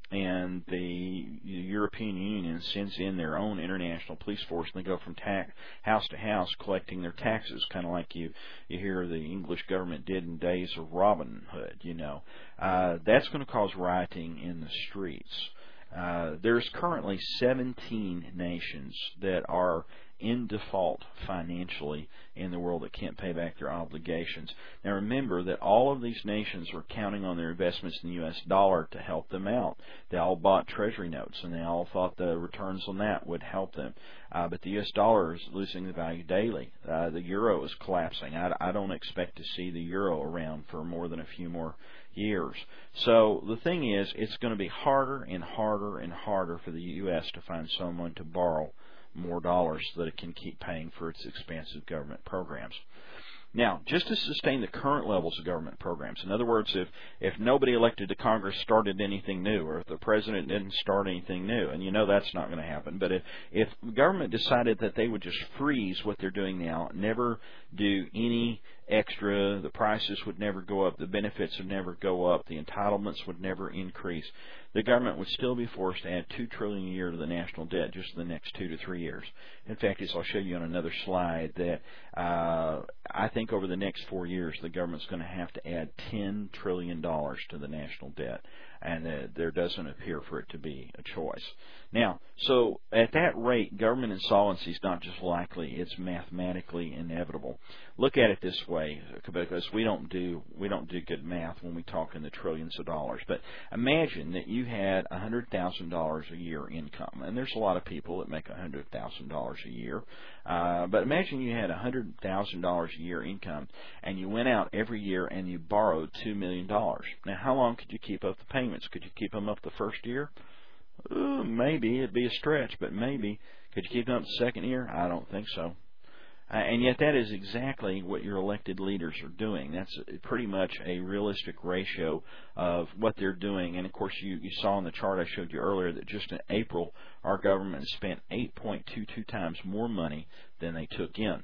and the European Union sends in their own international police force, and they go from ta- house to house collecting their taxes, kind of like you you hear the English government did in days of Robin Hood. You know, uh, that's going to cause rioting in the streets. Uh, there's currently seventeen nations that are in default financially in the world that can't pay back their obligations. Now remember that all of these nations are counting on their investments in the U S dollar to help them out. They all bought treasury notes, and they all thought the returns on that would help them. Uh, but the U S dollar is losing the value daily. Uh, the euro is collapsing. I, I don't expect to see the euro around for more than a few more years. So the thing is, it's going to be harder and harder and harder for the U S to find someone to borrow more dollars so that it can keep paying for its expansive government programs. Now, just to sustain the current levels of government programs, in other words, if, if nobody elected to Congress started anything new, or if the president didn't start anything new, and you know that's not going to happen, but if, if government decided that they would just freeze what they're doing now, never do any extra, the prices would never go up, the benefits would never go up, the entitlements would never increase, the government would still be forced to add two trillion dollars a year to the national debt just in the next two to three years. In fact, as I'll show you on another slide, that uh, I think over the next four years the government's going to have to add ten trillion dollars to the national debt, and uh, there doesn't appear for it to be a choice. Now, so at that rate, government insolvency is not just likely; it's mathematically inevitable. Look at it this way, because we don't do we don't do good math when we talk in the trillions of dollars. But imagine that you had a hundred thousand dollars a year income, and there's a lot of people that make a hundred thousand dollars a year. Uh, but imagine you had a hundred thousand dollars a year income, and you went out every year and you borrowed two million dollars. Now, how long could you keep up the payments? Could you keep them up the first year? Ooh, maybe. It'd be a stretch, but maybe. Could you keep them up the second year? I don't think so. Uh, and yet that is exactly what your elected leaders are doing. That's pretty much a realistic ratio of what they're doing. And, of course, you, you saw in the chart I showed you earlier that just in April, our government spent eight point two two times more money than they took in.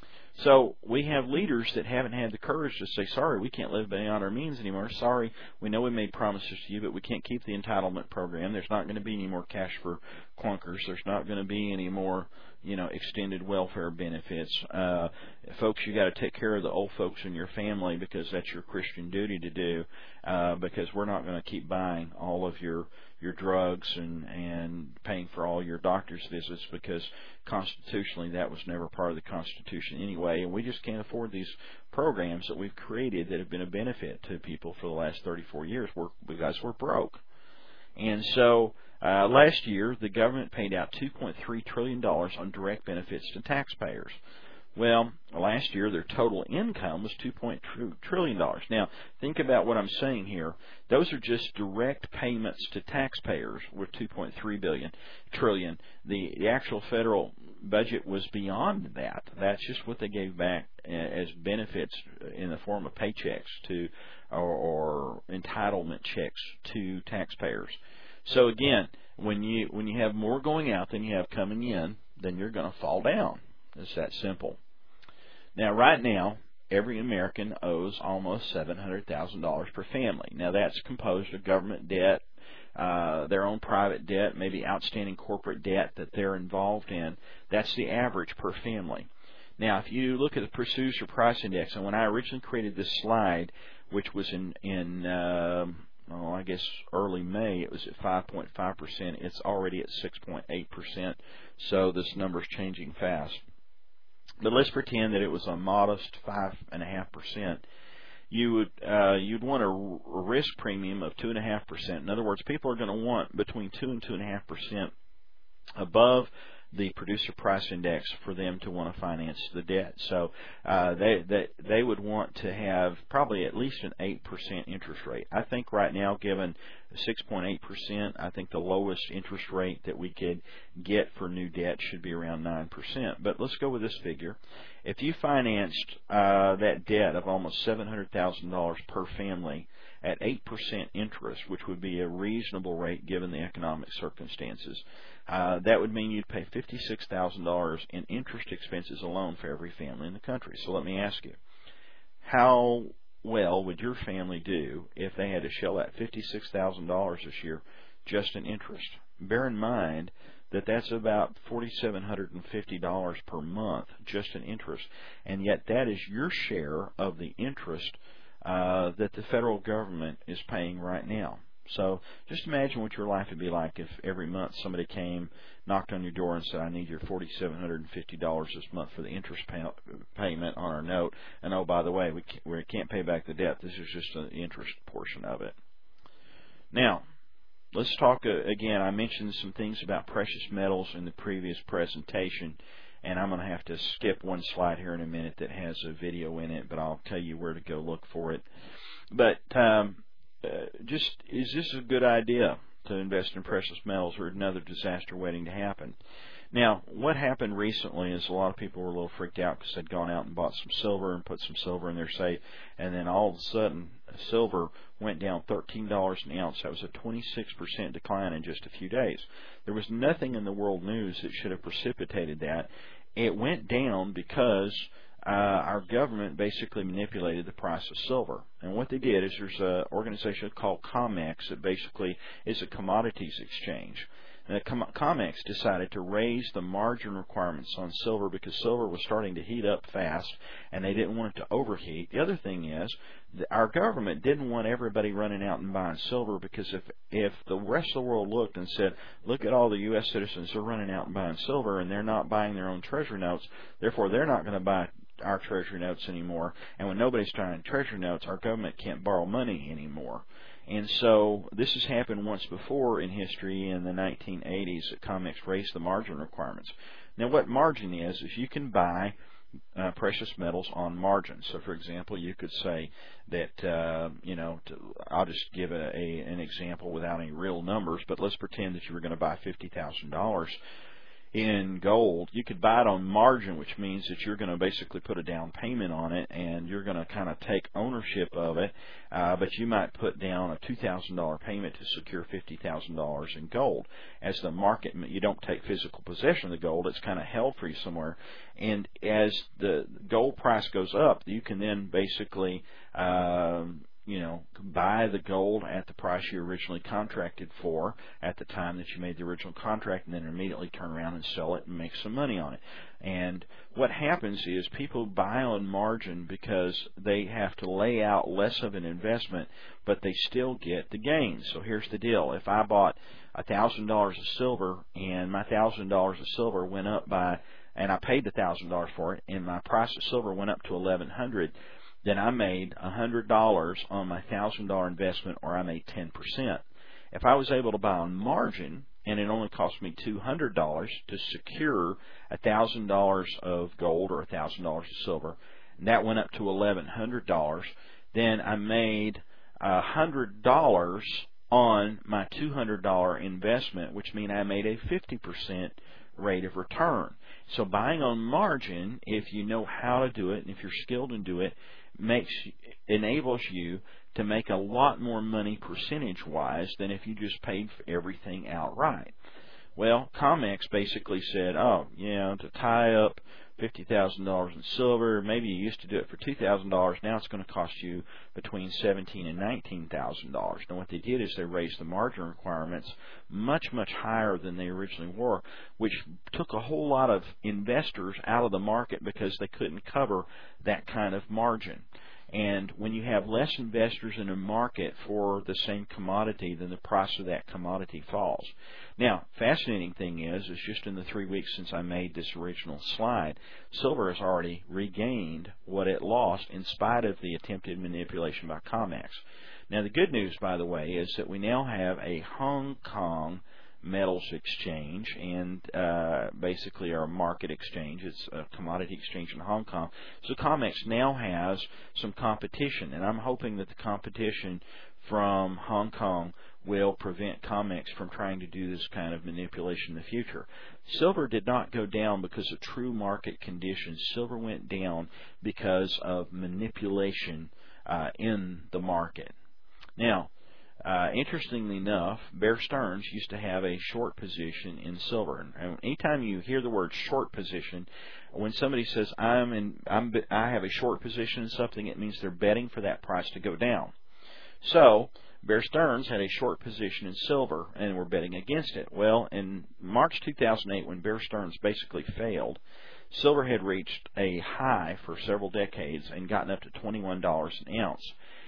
So we have leaders that haven't had the courage to say, sorry, we can't live beyond our means anymore. Sorry, we know we made promises to you, but we can't keep the entitlement program. There's not going to be any more cash for clunkers. There's not going to be any more, you know, extended welfare benefits. Uh, folks, you got to take care of the old folks in your family because that's your Christian duty to do, uh, because we're not going to keep buying all of your your drugs and, and paying for all your doctor's visits, because constitutionally that was never part of the Constitution anyway, and we just can't afford these programs that we've created that have been a benefit to people for the last thirty-four years. We're, because we're broke. And so uh, last year the government paid out two point three trillion dollars on direct benefits to taxpayers. Well, last year their total income was two point two trillion dollars. Now, think about what I'm saying here. Those are just direct payments to taxpayers with two point three billion trillion. The, the actual federal budget was beyond that. That's just what they gave back as benefits in the form of paychecks to or, or entitlement checks to taxpayers. So again, when you when you have more going out than you have coming in, then you're going to fall down. It's that simple. Now, right now, every American owes almost seven hundred thousand dollars per family. Now, that's composed of government debt, uh, their own private debt, maybe outstanding corporate debt that they're involved in. That's the average per family. Now, if you look at the Producer Price Index, and when I originally created this slide, which was in, in uh, oh, I guess early May, it was at five point five percent. It's already at six point eight percent, so this number is changing fast. But let's pretend that it was a modest five and a half percent. You would uh, you'd want a, a risk premium of two and a half percent. In other words, people are going to want between two and two and a half percent above the Producer Price Index for them to want to finance the debt. So uh, they, they they would want to have probably at least an eight percent interest rate. I think right now, given six point eight percent, I think the lowest interest rate that we could get for new debt should be around nine percent. But let's go with this figure. If you financed uh, that debt of almost seven hundred thousand dollars per family at eight percent interest, which would be a reasonable rate given the economic circumstances, uh, that would mean you'd pay fifty-six thousand dollars in interest expenses alone for every family in the country. So let me ask you, how well would your family do if they had to shell out fifty-six thousand dollars this year just in interest. Bear in mind that that's about four thousand seven hundred fifty dollars per month just in interest, and yet that is your share of the interest uh, that the federal government is paying right now. So just imagine what your life would be like if every month somebody came, knocked on your door and said, I need your four thousand seven hundred fifty dollars this month for the interest pay payment on our note, and oh, by the way, we can't, we can't pay back the debt. This is just the interest portion of it. Now, let's talk uh, again. I mentioned some things about precious metals in the previous presentation, and I'm going to have to skip one slide here in a minute that has a video in it, but I'll tell you where to go look for it. But um, uh, just, is this a good idea to invest in precious metals, or another disaster waiting to happen? Now, what happened recently is a lot of people were a little freaked out because they'd gone out and bought some silver and put some silver in their safe, and then all of a sudden, silver went down thirteen dollars an ounce. That was a twenty-six percent decline in just a few days. There was nothing in the world news that should have precipitated that. It went down because uh, our government basically manipulated the price of silver. And what they did is there's an organization called COMEX that basically is a commodities exchange. And COMEX decided to raise the margin requirements on silver because silver was starting to heat up fast, and they didn't want it to overheat. The other thing is, our government didn't want everybody running out and buying silver, because if if the rest of the world looked and said, look at all the U S citizens who are running out and buying silver, and they're not buying their own treasury notes, therefore they're not going to buy our treasury notes anymore. And when nobody's buying treasury notes, our government can't borrow money anymore. And so this has happened once before in history in the nineteen eighties that COMEX raised the margin requirements. Now what margin is, is you can buy uh, precious metals on margin. So for example, you could say that, uh, you know, to, I'll just give a, a, an example without any real numbers, but let's pretend that you were going to buy fifty thousand dollars in gold. You could buy it on margin, which means that you're going to basically put a down payment on it, and you're going to kind of take ownership of it, uh, but you might put down a two thousand dollars payment to secure fifty thousand dollars in gold. As the market, you don't take physical possession of the gold, it's kind of held for you somewhere, and as the gold price goes up, you can then basically um, you know, buy the gold at the price you originally contracted for at the time that you made the original contract, and then immediately turn around and sell it and make some money on it. And what happens is people buy on margin because they have to lay out less of an investment, but they still get the gains. So here's the deal. If I bought one thousand dollars of silver, and my one thousand dollars of silver went up by, and I paid the one thousand dollars for it, and my price of silver went up to eleven hundred dollars, then I made one hundred dollars on my one thousand dollars investment, or I made ten percent. If I was able to buy on margin, and it only cost me two hundred dollars to secure one thousand dollars of gold or one thousand dollars of silver, and that went up to eleven hundred dollars, then I made one hundred dollars on my two hundred dollars investment, which means I made a fifty percent rate of return. So buying on margin, if you know how to do it, and if you're skilled in do it, makes enables you to make a lot more money percentage-wise than if you just paid for everything outright. Well, COMEX basically said, oh, you know, to tie up fifty thousand dollars in silver, maybe you used to do it for two thousand dollars, now it's going to cost you between seventeen thousand dollars and nineteen thousand dollars. Now what they did is they raised the margin requirements much, much higher than they originally were, which took a whole lot of investors out of the market because they couldn't cover that kind of margin. And when you have less investors in a market for the same commodity, then the price of that commodity falls. Now, fascinating thing is, is just in the three weeks since I made this original slide, silver has already regained what it lost in spite of the attempted manipulation by COMEX. Now, the good news, by the way, is that we now have a Hong Kong metals exchange, and uh, basically our market exchange. It's a commodity exchange in Hong Kong. So COMEX now has some competition, and I'm hoping that the competition from Hong Kong will prevent COMEX from trying to do this kind of manipulation in the future. Silver did not go down because of true market conditions. Silver went down because of manipulation uh, in the market. Now, Uh, interestingly enough, Bear Stearns used to have a short position in silver. And anytime you hear the word short position, when somebody says I'm in, I'm, I have a short position in something, it means they're betting for that price to go down. So Bear Stearns had a short position in silver and were betting against it. Well, in March two thousand eight, when Bear Stearns basically failed, silver had reached a high for several decades and gotten up to twenty-one dollars an ounce.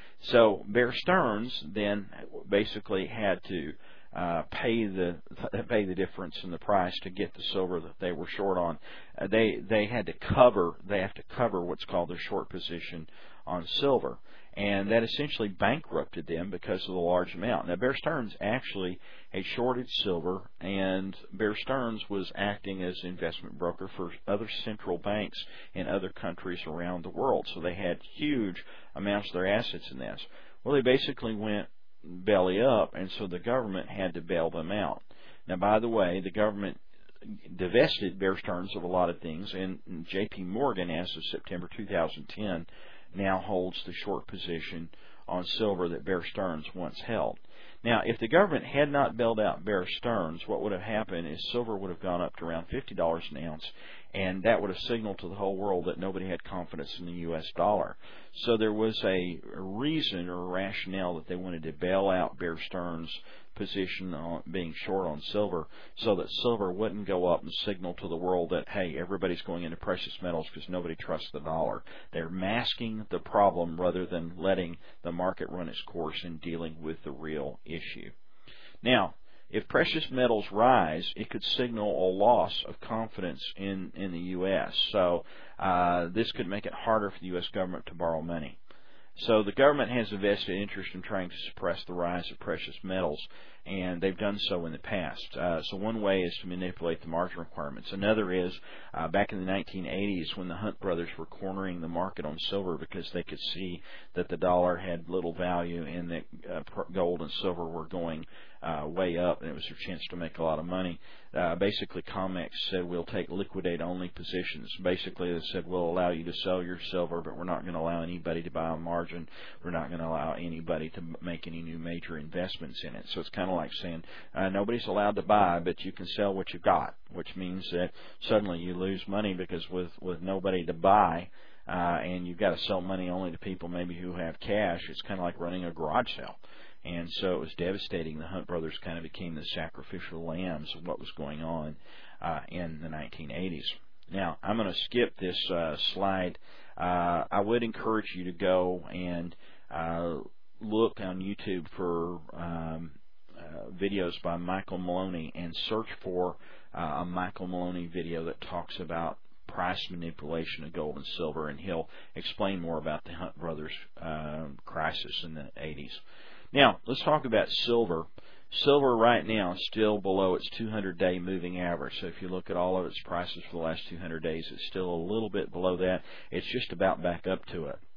So Bear Stearns then basically had to uh, pay the pay the difference in the price to get the silver that they were short on. Uh, they they had to cover they have to cover what's called their short position on silver, and that essentially bankrupted them because of the large amount. Now, Bear Stearns actually had shorted silver, and Bear Stearns was acting as an investment broker for other central banks in other countries around the world. So they had huge amounts of their assets in this. Well, they basically went belly up, and so the government had to bail them out. Now, by the way, the government divested Bear Stearns of a lot of things, and J P Morgan, as of September two thousand ten, now holds the short position on silver that Bear Stearns once held. Now, if the government had not bailed out Bear Stearns, what would have happened is silver would have gone up to around fifty dollars an ounce, and that would have signaled to the whole world that nobody had confidence in the U S dollar. So there was a reason or a rationale that they wanted to bail out Bear Stearns' position on being short on silver, so that silver wouldn't go up and signal to the world that, hey, everybody's going into precious metals because nobody trusts the dollar. They're masking the problem rather than letting the market run its course and dealing with the real issue. Now, if precious metals rise, it could signal a loss of confidence in, in the U S. So uh, this could make it harder for the U S government to borrow money. So the government has a vested interest in trying to suppress the rise of precious metals, and they've done so in the past. Uh, so one way is to manipulate the margin requirements. Another is uh, back in the nineteen eighties, when the Hunt brothers were cornering the market on silver because they could see that the dollar had little value and that uh, gold and silver were going uh, way up, and it was their chance to make a lot of money. Uh, basically, COMEX said, we'll take liquidate-only positions. Basically, they said, we'll allow you to sell your silver, but we're not going to allow anybody to buy a margin. We're not going to allow anybody to make any new major investments in it. So it's kind of like saying, uh, nobody's allowed to buy, but you can sell what you've got, which means that suddenly you lose money because with, with nobody to buy, uh, and you've got to sell money only to people maybe who have cash, it's kind of like running a garage sale. And so it was devastating. The Hunt brothers kind of became the sacrificial lambs of what was going on uh, in the nineteen eighties. Now, I'm going to skip this uh, slide. Uh, I would encourage you to go and uh, look on YouTube for um, uh, videos by Michael Maloney and search for uh, a Michael Maloney video that talks about price manipulation of gold and silver, and he'll explain more about the Hunt brothers uh, crisis in the eighties. Now, let's talk about silver. Silver right now is still below its two hundred day moving average. So if you look at all of its prices for the last two hundred days, it's still a little bit below that. It's just about back up to it.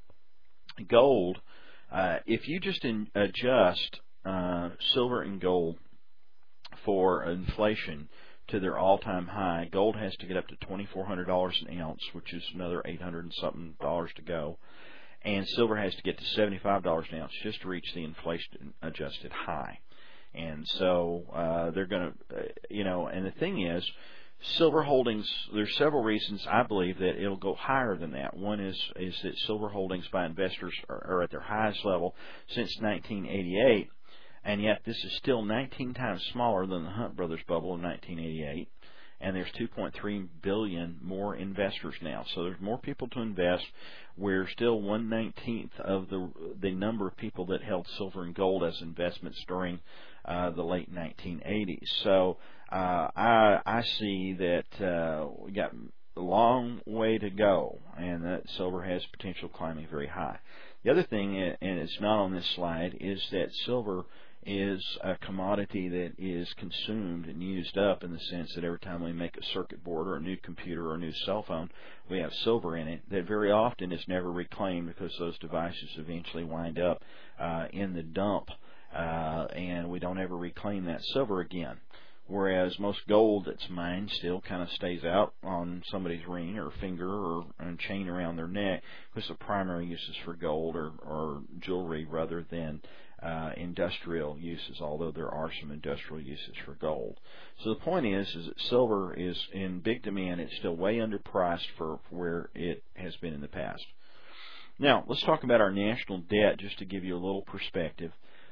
Gold, uh, if you just in, adjust uh, silver and gold for inflation to their all-time high, gold has to get up to twenty-four hundred dollars an ounce, which is another eight hundred and something dollars to go. And silver has to get to seventy-five dollars an ounce just to reach the inflation-adjusted high. And so uh, they're going to, uh, you know, and the thing is, silver holdings, there's several reasons I believe that it'll go higher than that. One is is that silver holdings by investors are, are at their highest level since nineteen eighty-eight, and yet this is still nineteen times smaller than the Hunt brothers bubble in nineteen eighty-eight. And there's two point three billion more investors now. So there's more people to invest. We're still one nineteenth of the the number of people that held silver and gold as investments during uh, the late nineteen eighties. So uh, I I see that uh, we got a long way to go, and that silver has potential climbing very high. The other thing, and it's not on this slide, is that silver is a commodity that is consumed and used up in the sense that every time we make a circuit board or a new computer or a new cell phone, we have silver in it that very often is never reclaimed because those devices eventually wind up uh, in the dump, uh, and we don't ever reclaim that silver again. Whereas most gold that's mined still kind of stays out on somebody's ring or finger or a chain around their neck, because the primary uses for gold or, or jewelry rather than uh, industrial uses, although there are some industrial uses for gold. So the point is, is that silver is in big demand. It's still way underpriced for where it has been in the past. Now, let's talk about our national debt just to give you a little perspective.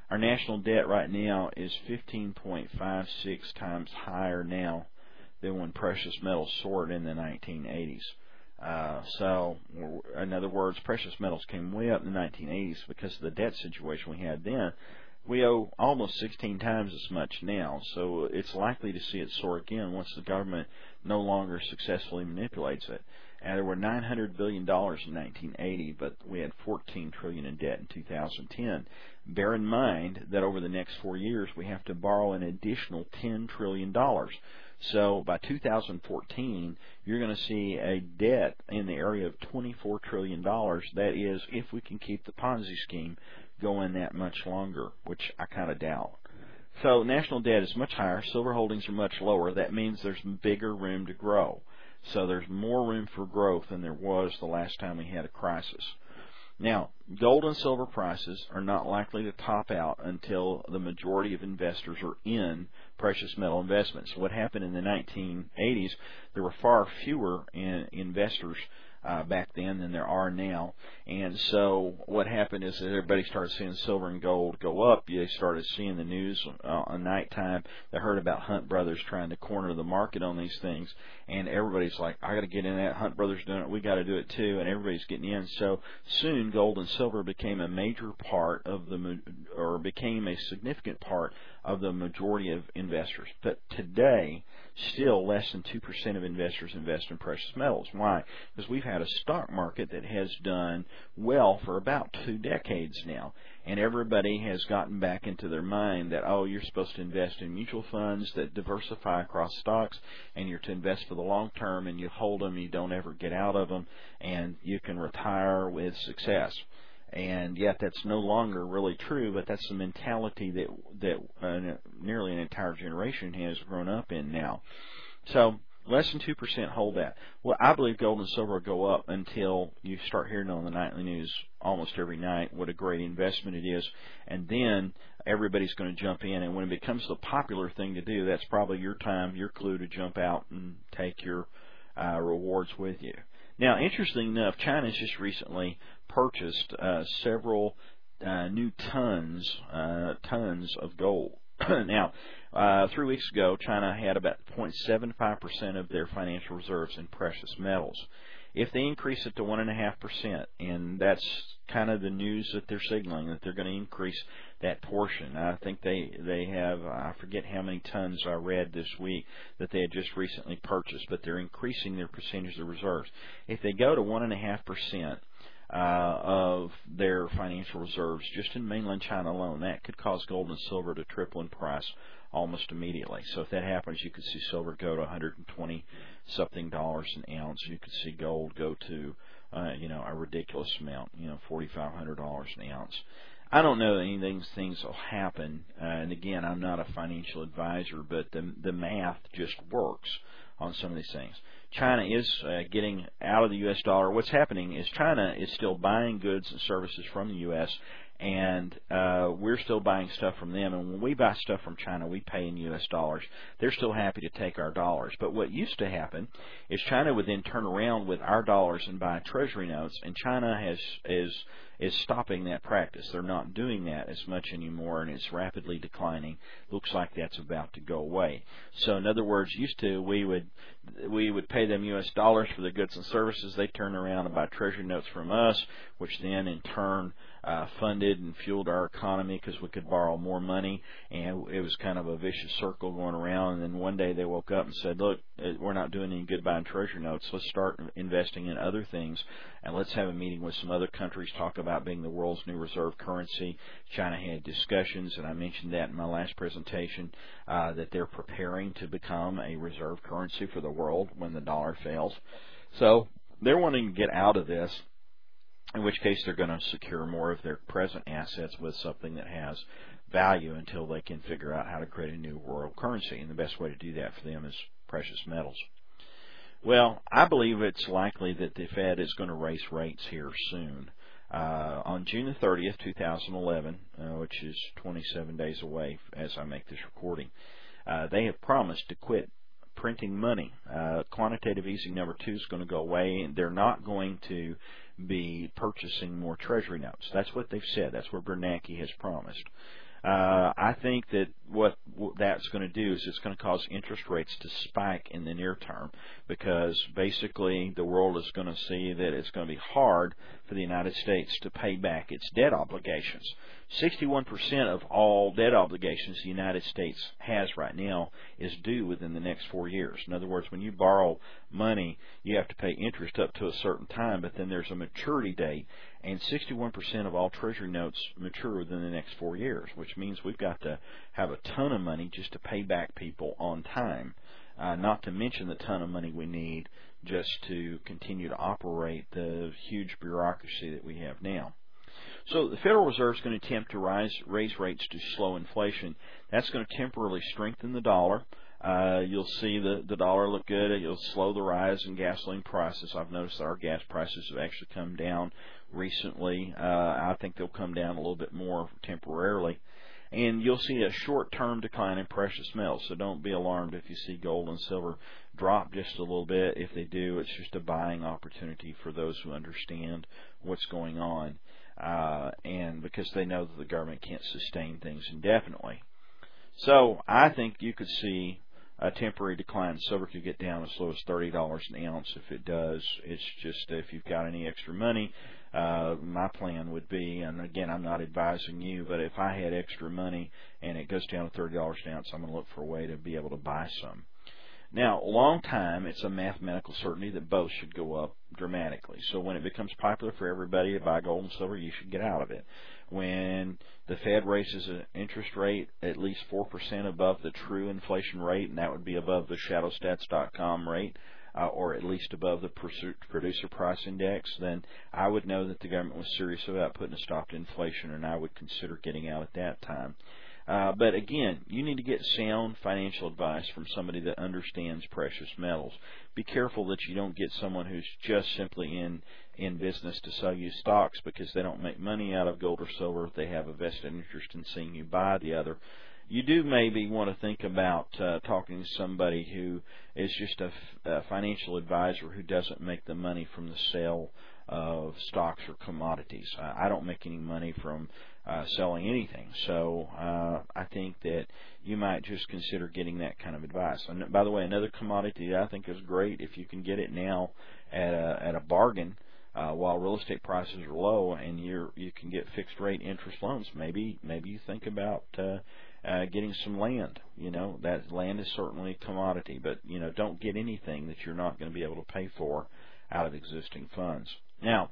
Our national debt right now is fifteen point five six times higher now than when precious metals soared in the nineteen eighties. Uh, so, in other words, precious metals came way up in the nineteen eighties because of the debt situation we had then. We owe almost sixteen times as much now, so it's likely to see it soar again once the government no longer successfully manipulates it. And there were nine hundred billion dollars in nineteen eighty, but we had fourteen trillion dollars in debt in two thousand ten. Bear in mind that over the next four years, we have to borrow an additional ten trillion dollars. So by two thousand fourteen, you're going to see a debt in the area of twenty-four trillion dollars. That is, if we can keep the Ponzi scheme going that much longer, which I kind of doubt. So national debt is much higher. Silver holdings are much lower. That means there's bigger room to grow. So there's more room for growth than there was the last time we had a crisis. Now, gold and silver prices are not likely to top out until the majority of investors are in precious metal investments. What happened in the nineteen eighties, there were far fewer in investors Uh, back then than there are now. And so what happened is that everybody started seeing silver and gold go up. They started seeing the news uh, on nighttime. They heard about Hunt Brothers trying to corner the market on these things. And everybody's like, I got to get in that. Hunt Brothers doing it. We got to do it too. And everybody's getting in. So soon gold and silver became a major part of the, or became a significant part of the majority of investors. But today, still less than two percent of investors invest in precious metals. Why? Because we've had a stock market that has done well for about two decades now. And everybody has gotten back into their mind that, oh, you're supposed to invest in mutual funds that diversify across stocks, and you're to invest for the long term, and you hold them, you don't ever get out of them, and you can retire with success. And yet that's no longer really true, but that's the mentality that that uh, nearly an entire generation has grown up in now. So less than two percent hold that. Well, I believe gold and silver will go up until you start hearing on the nightly news almost every night what a great investment it is. And then everybody's going to jump in. And when it becomes the popular thing to do, that's probably your time, your clue to jump out and take your uh, rewards with you. Now, interestingly enough, China's just recently purchased uh, several uh, new tons uh, tons of gold. Now, uh, three weeks ago, China had about zero point seven five percent of their financial reserves in precious metals. If they increase it to one point five percent, and that's kind of the news that they're signaling, that they're going to increase that portion. I think they, they have, I forget how many tons I read this week that they had just recently purchased, but they're increasing their percentage of reserves. If they go to one point five percent, Uh, of their financial reserves just in mainland China alone, that could cause gold and silver to triple in price almost immediately. So if that happens, you could see silver go to one hundred twenty something dollars an ounce. You could see gold go to uh, you know a ridiculous amount, you know forty-five hundred dollars an ounce. I don't know that any of these things will happen. Uh, and again, I'm not a financial advisor, but the the math just works on some of these things. China is uh, getting out of the U S dollar. What's happening is China is still buying goods and services from the U S, and uh, we're still buying stuff from them. And when we buy stuff from China, we pay in U S dollars. They're still happy to take our dollars. But what used to happen is China would then turn around with our dollars and buy treasury notes, and China has is is stopping that practice. They're not doing that as much anymore, and it's rapidly declining. Looks like that's about to go away. So in other words, used to we would we would pay them U S dollars for the goods and services. They turn around and buy treasury notes from us, which then in turn uh, funded and fueled our economy because we could borrow more money, and it was kind of a vicious circle going around. And then one day they woke up and said, look, we're not doing any good buying treasury notes. Let's start investing in other things, and let's have a meeting with some other countries, talk about being the world's new reserve currency. China had discussions, and I mentioned that in my last presentation, uh, that they're preparing to become a reserve currency for the world when the dollar fails. So they're wanting to get out of this, in which case they're going to secure more of their present assets with something that has value until they can figure out how to create a new world currency. And the best way to do that for them is precious metals. Well, I believe it's likely that the Fed is going to raise rates here soon. Uh, on June the thirtieth, two thousand eleven, uh, which is twenty-seven days away as I make this recording, uh, they have promised to quit printing money. Uh, quantitative easing number two is going to go away, and they're not going to be purchasing more treasury notes. That's what they've said. That's what Bernanke has promised. Uh, I think that what that's going to do is it's going to cause interest rates to spike in the near term, because basically the world is going to see that it's going to be hard for the United States to pay back its debt obligations. sixty-one percent of all debt obligations the United States has right now is due within the next four years. In other words, when you borrow money, you have to pay interest up to a certain time, but then there's a maturity date, and sixty-one percent of all Treasury notes mature within the next four years, which means we've got to have a ton of money just to pay back people on time, uh, not to mention the ton of money we need just to continue to operate the huge bureaucracy that we have now. So the Federal Reserve is going to attempt to rise, raise rates to slow inflation. That's going to temporarily strengthen the dollar. Uh, you'll see the, the dollar look good. It'll slow the rise in gasoline prices. I've noticed that our gas prices have actually come down recently. Uh, I think they'll come down a little bit more temporarily. And you'll see a short-term decline in precious metals. So don't be alarmed if you see gold and silver drop just a little bit. If they do, it's just a buying opportunity for those who understand what's going on. Uh, and because they know that the government can't sustain things indefinitely. So I think you could see a temporary decline. Silver could get down as low as thirty dollars an ounce. If it does, it's just if you've got any extra money, uh, my plan would be, and again, I'm not advising you, but if I had extra money and it goes down to thirty dollars an ounce, I'm going to look for a way to be able to buy some. Now, long time, it's a mathematical certainty that both should go up dramatically. So when it becomes popular for everybody to buy gold and silver, you should get out of it. When the Fed raises an interest rate at least four percent above the true inflation rate, and that would be above the shadow stats dot com rate, uh, or at least above the producer price index, then I would know that the government was serious about putting a stop to inflation, and I would consider getting out at that time. Uh, but again, you need to get sound financial advice from somebody that understands precious metals. Be careful that you don't get someone who's just simply in, in business to sell you stocks because they don't make money out of gold or silver. They have a vested interest in seeing you buy the other. You do maybe want to think about uh, talking to somebody who is just a, a financial advisor who doesn't make the money from the sale of stocks or commodities. Uh, I don't make any money from uh, selling anything, so uh, I think that you might just consider getting that kind of advice. And by the way, another commodity that I think is great if you can get it now at a, at a bargain uh, while real estate prices are low, and you you can get fixed rate interest loans. Maybe maybe you think about uh, uh, getting some land. You know, that land is certainly a commodity, but you know, don't get anything that you're not going to be able to pay for out of existing funds. Now,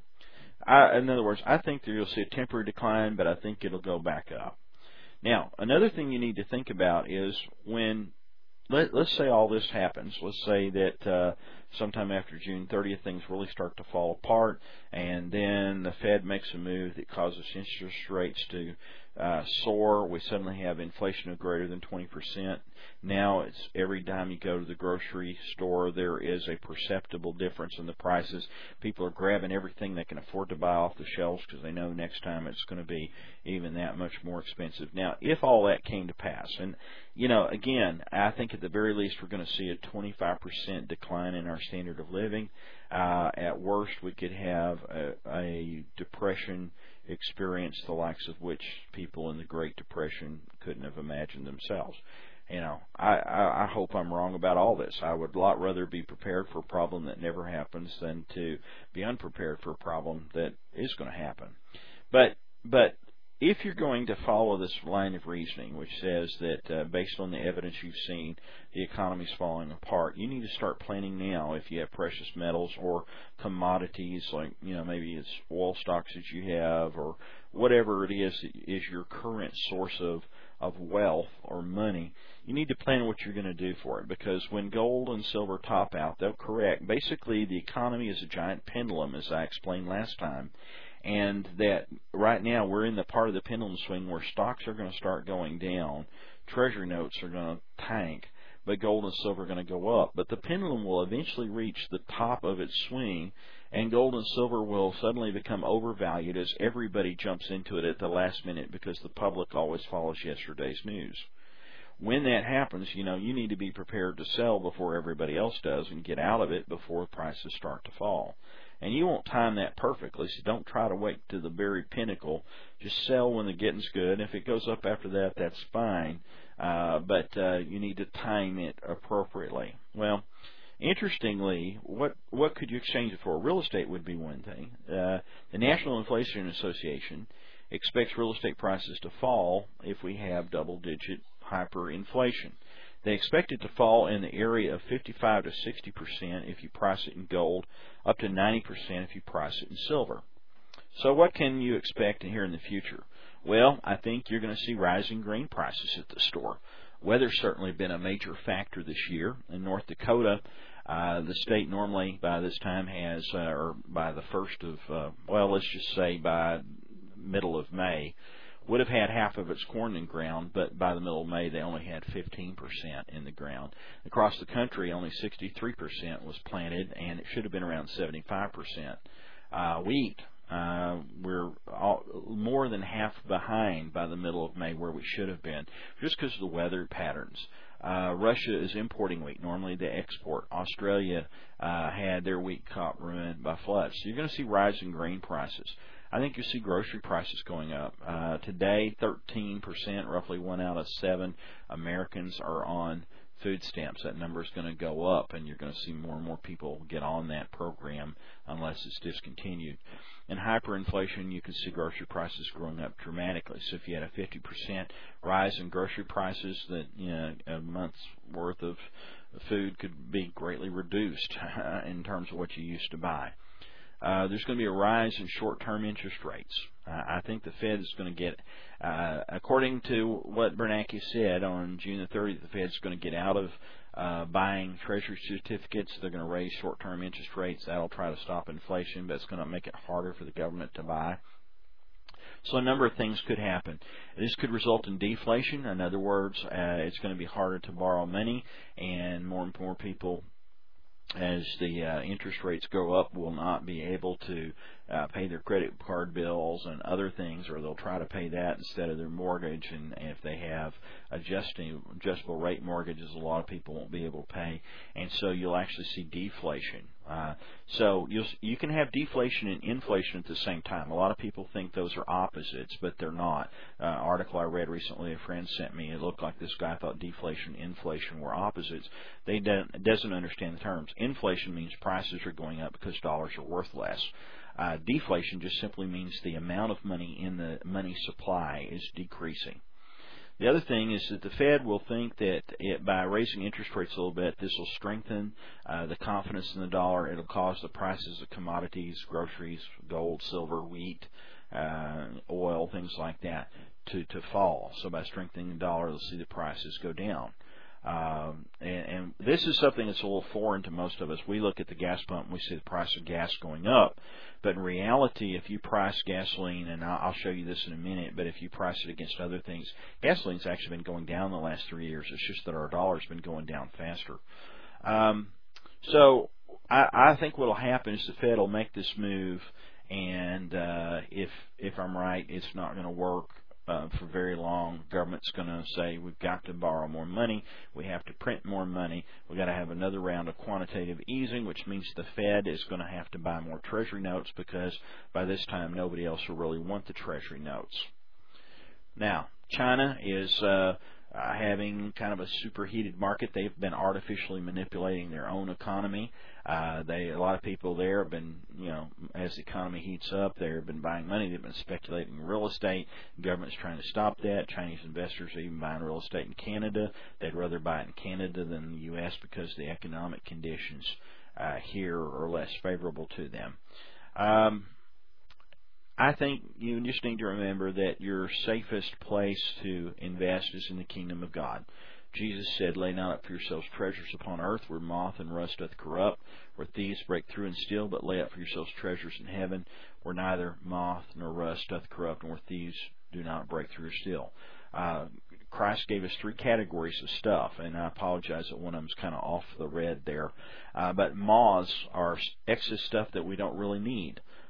I, in other words, I think that you'll see a temporary decline, but I think it'll go back up. Now, another thing you need to think about is when, let, let's say all this happens. Let's say that uh, sometime after June thirtieth, things really start to fall apart, and then the Fed makes a move that causes interest rates to uh, soar. We suddenly have inflation of greater than twenty percent. Now, it's every time you go to the grocery store, there is a perceptible difference in the prices. People are grabbing everything they can afford to buy off the shelves because they know next time it's going to be even that much more expensive. Now, if all that came to pass, and, you know, again, I think at the very least we're going to see a twenty-five percent decline in our standard of living. Uh, at worst, we could have a, a depression experience the likes of which people in the Great Depression couldn't have imagined themselves. You know, I, I, I hope I'm wrong about all this. I would a lot rather be prepared for a problem that never happens than to be unprepared for a problem that is going to happen. But but if you're going to follow this line of reasoning, which says that uh, based on the evidence you've seen, the economy's falling apart, you need to start planning now if you have precious metals or commodities like, you know, maybe it's oil stocks that you have or whatever it is that is your current source of, of wealth or money. You need to plan what you're going to do for it, because when gold and silver top out, they'll correct. Basically, the economy is a giant pendulum, as I explained last time. And that right now we're in the part of the pendulum swing where stocks are going to start going down, Treasury notes are going to tank, but gold and silver are going to go up. But the pendulum will eventually reach the top of its swing, and gold and silver will suddenly become overvalued as everybody jumps into it at the last minute because the public always follows yesterday's news. when that happens, you know, you need to be prepared to sell before everybody else does and get out of it before prices start to fall. And you won't time that perfectly, so don't try to wait to the very pinnacle. Just sell when the getting's good. If it goes up after that, that's fine. Uh, but uh, you need to time it appropriately. Well, interestingly, what what could you exchange it for? Real estate would be one thing. Uh, the National Inflation Association expects real estate prices to fall if we have double-digit hyperinflation. They expect it to fall in the area of fifty-five to sixty percent if you price it in gold, up to ninety percent if you price it in silver. So what can you expect here in the future? Well, I think you're going to see rising grain prices at the store. Weather's certainly been a major factor this year. In North Dakota, uh, the state normally by this time has, uh, or by the first of, uh, well, let's just say by middle of May, would have had half of its corn in ground, but by the middle of May they only had fifteen percent in the ground. Across the country, only sixty-three percent was planted, and it should have been around seventy-five percent. Uh, wheat, uh, we're all, more than half behind by the middle of May where we should have been, just because of the weather patterns. Uh, Russia is importing wheat. Normally they export. Australia uh, had their wheat crop ruined by floods. So you're going to see rising grain prices. I think you'll see grocery prices going up. Uh, today, thirteen percent, roughly one out of seven Americans are on food stamps. That number is going to go up, and you're going to see more and more people get on that program unless it's discontinued. In hyperinflation, you can see grocery prices growing up dramatically. So if you had a fifty percent rise in grocery prices, that you know, a month's worth of food could be greatly reduced in terms of what you used to buy. Uh, there's going to be a rise in short-term interest rates. Uh, I think the Fed is going to get, uh, according to what Bernanke said on June the thirtieth, the Fed is going to get out of uh, buying Treasury certificates. They're going to raise short-term interest rates. That'll try to stop inflation, but it's going to make it harder for the government to buy. So a number of things could happen. This could result in deflation. In other words, uh, it's going to be harder to borrow money, and more and more people, as the uh, interest rates go up, will not be able to uh, pay their credit card bills and other things, or they'll try to pay that instead of their mortgage. And if they have adjusting, adjustable rate mortgages, a lot of people won't be able to pay, and so you'll actually see deflation. Uh, so you'll, you can have deflation and inflation at the same time. A lot of people think those are opposites, but they're not. Uh, article I read recently, a friend sent me, it looked like this guy thought deflation and inflation were opposites. They don't, doesn't understand the terms. Inflation means prices are going up because dollars are worth less. Uh, deflation just simply means the amount of money in the money supply is decreasing. The other thing is that the Fed will think that it, by raising interest rates a little bit, this will strengthen uh, the confidence in the dollar. It'll cause the prices of commodities, groceries, gold, silver, wheat, uh, oil, things like that, to, to fall. So by strengthening the dollar, they'll see the prices go down. Um, and, and this is something that's a little foreign to most of us. We look at the gas pump and we see the price of gas going up. But in reality, if you price gasoline, and I'll, I'll show you this in a minute, but if you price it against other things, gasoline's actually been going down the last three years. It's just that our dollar's been going down faster. Um, so I, I think what will happen is the Fed will make this move, and uh, if if I'm right, it's not going to work Uh, for very long. Government's going to say we've got to borrow more money, we have to print more money, we've got to have another round of quantitative easing, which means the Fed is going to have to buy more Treasury notes because by this time nobody else will really want the Treasury notes. Now, China is uh, uh, having kind of a superheated market. They've been artificially manipulating their own economy. Uh, they, a lot of people there have been, you know, as the economy heats up, they've been buying money. They've been speculating in real estate. The government's trying to stop that. Chinese investors are even buying real estate in Canada. They'd rather buy it in Canada than the U S because the economic conditions uh, here are less favorable to them. Um, I think you just need to remember that your safest place to invest is in the kingdom of God. Jesus said, lay not up for yourselves treasures upon earth, where moth and rust doth corrupt, where thieves break through and steal, but lay up for yourselves treasures in heaven, where neither moth nor rust doth corrupt, and where thieves do not break through or steal. Uh, Christ gave us three categories of stuff, and I apologize that one of them's kind of off the red there. Uh, but moths are excess stuff that we don't really need.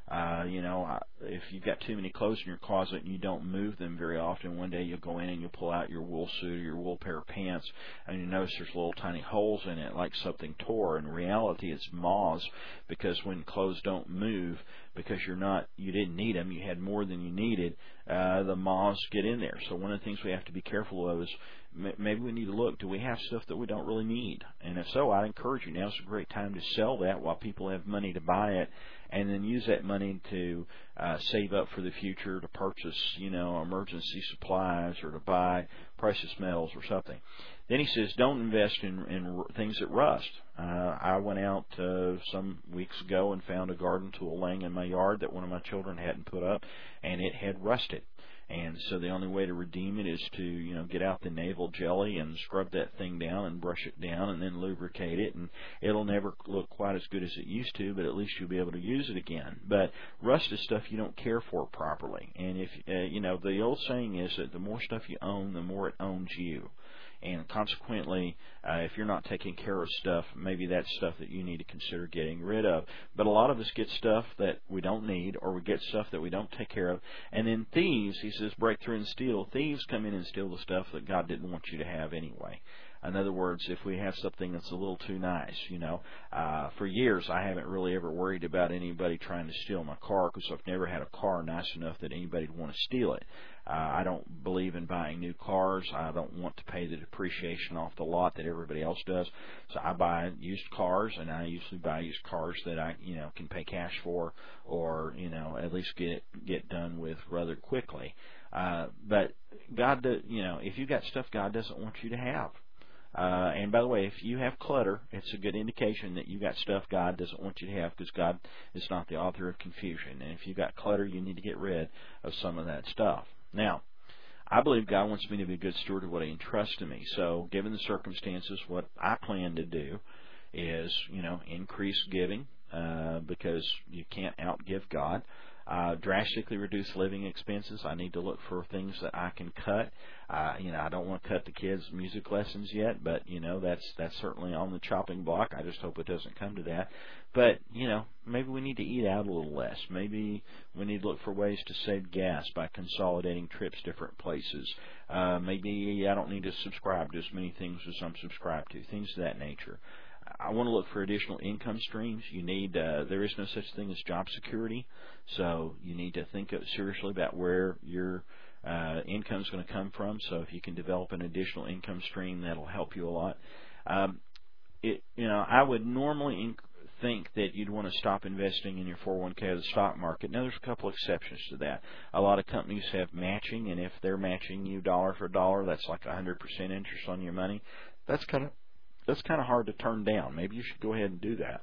Uh, you know, I- if you've got too many clothes in your closet and you don't move them very often, one day you'll go in and you'll pull out your wool suit or your wool pair of pants, and you notice there's little tiny holes in it, like something tore. In reality, it's moths, because when clothes don't move, because you're not, you didn't need them, you had more than you needed, uh, the moths get in there. So one of the things we have to be careful of is maybe we need to look, do we have stuff that we don't really need? And if so, I encourage you, now's a great time to sell that while people have money to buy it, and then use that money to uh, save up for the future, to purchase, you know, emergency supplies, or to buy precious metals or something. Then he says, don't invest in, in things that rust. Uh, I went out uh, some weeks ago and found a garden tool laying in my yard that one of my children hadn't put up, and it had rusted. And so the only way to redeem it is to, you know, get out the navel jelly and scrub that thing down and brush it down and then lubricate it. And it'll never look quite as good as it used to, but at least you'll be able to use it again. But rust is stuff you don't care for properly. And if, uh, you know, the old saying is that the more stuff you own, the more it owns you. And consequently, uh, if you're not taking care of stuff, maybe that's stuff that you need to consider getting rid of. But a lot of us get stuff that we don't need, or we get stuff that we don't take care of. And then thieves, he says, break through and steal. Thieves come in and steal the stuff that God didn't want you to have anyway. In other words, if we have something that's a little too nice, you know, uh, for years I haven't really ever worried about anybody trying to steal my car, because I've never had a car nice enough that anybody would want to steal it. Uh, I don't believe in buying new cars. I don't want to pay the depreciation off the lot that everybody else does. So I buy used cars, and I usually buy used cars that I, you know, can pay cash for, or, you know, at least get get done with rather quickly. Uh, but God, does, you know, if you've got stuff God doesn't want you to have. Uh, and by the way, if you have clutter, it's a good indication that you got stuff God doesn't want you to have, because God is not the author of confusion. And if you've got clutter, you need to get rid of some of that stuff. Now, I believe God wants me to be a good steward of what He entrusts to me. So, given the circumstances, what I plan to do is, you know, increase giving, uh, because you can't outgive God. Uh, drastically reduce living expenses. I need to look for things that I can cut. Uh, you know, I don't want to cut the kids' music lessons yet, but, you know, that's that's certainly on the chopping block. I just hope it doesn't come to that. But, you know, maybe we need to eat out a little less. Maybe we need to look for ways to save gas by consolidating trips different places. Uh, maybe I don't need to subscribe to as many things as I'm subscribed to, things of that nature. I want to look for additional income streams. You need, uh, there is no such thing as job security, so you need to think seriously about where your uh, income is going to come from. So if you can develop an additional income stream, that'll help you a lot. Um, it, you know, I would normally inc- think that you'd want to stop investing in your four oh one k or the stock market. Now, there's a couple exceptions to that. A lot of companies have matching, and if they're matching you dollar for dollar, that's like one hundred percent interest on your money. That's kind of That's kind of hard to turn down. Maybe you should go ahead and do that.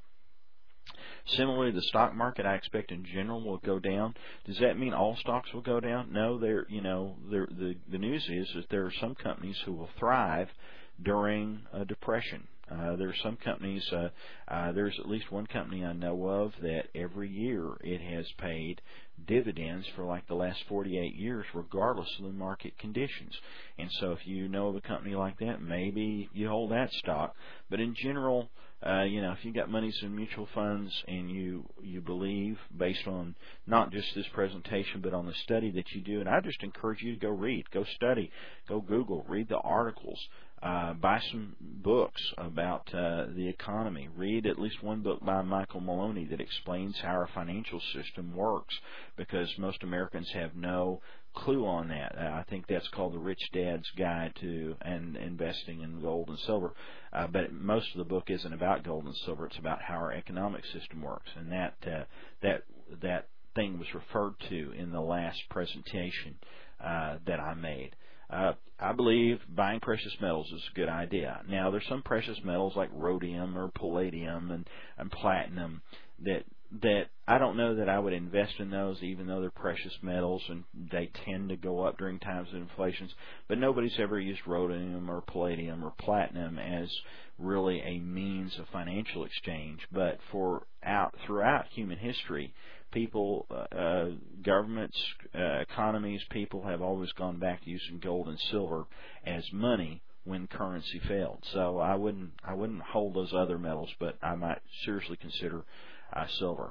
Similarly, the stock market, I expect in general, will go down. Does that mean all stocks will go down? No. There, you know, there, the the news is that there are some companies who will thrive during a depression. Uh, there are some companies. Uh, uh, there's at least one company I know of that every year it has paid dividends for like the last forty-eight years, regardless of the market conditions. And so, if you know of a company like that, maybe you hold that stock. But in general, uh, you know, if you've got monies in mutual funds and you you believe, based on not just this presentation, but on the study that you do, and I just encourage you to go read, go study, go Google, read the articles. Uh, buy some books about uh, the economy. Read at least one book by Michael Maloney that explains how our financial system works, because most Americans have no clue on that. Uh, I think that's called The Rich Dad's Guide to and Investing in Gold and Silver. Uh, but most of the book isn't about gold and silver. It's about how our economic system works, and that uh, that that thing was referred to in the last presentation uh, that I made. Uh, I believe buying precious metals is a good idea. Now, there's some precious metals like rhodium or palladium and, and platinum that that I don't know that I would invest in those, even though they're precious metals and they tend to go up during times of inflations. But nobody's ever used rhodium or palladium or platinum as really a means of financial exchange. But for out throughout human history, people, uh, governments, uh, economies, people have always gone back to using gold and silver as money when currency failed. So I wouldn't, I wouldn't hold those other metals, but I might seriously consider uh, silver.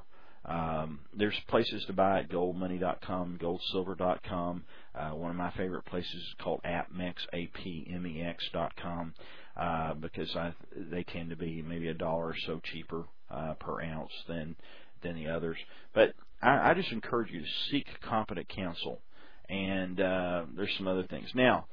Um, there's places to buy at gold money dot com, gold silver dot com. Uh, one of my favorite places is called APMEX, A P M E X dot com, uh, because I, they tend to be maybe a dollar or so cheaper uh, per ounce than than the others. But I, I just encourage you to seek competent counsel. And uh, there's some other things. Now,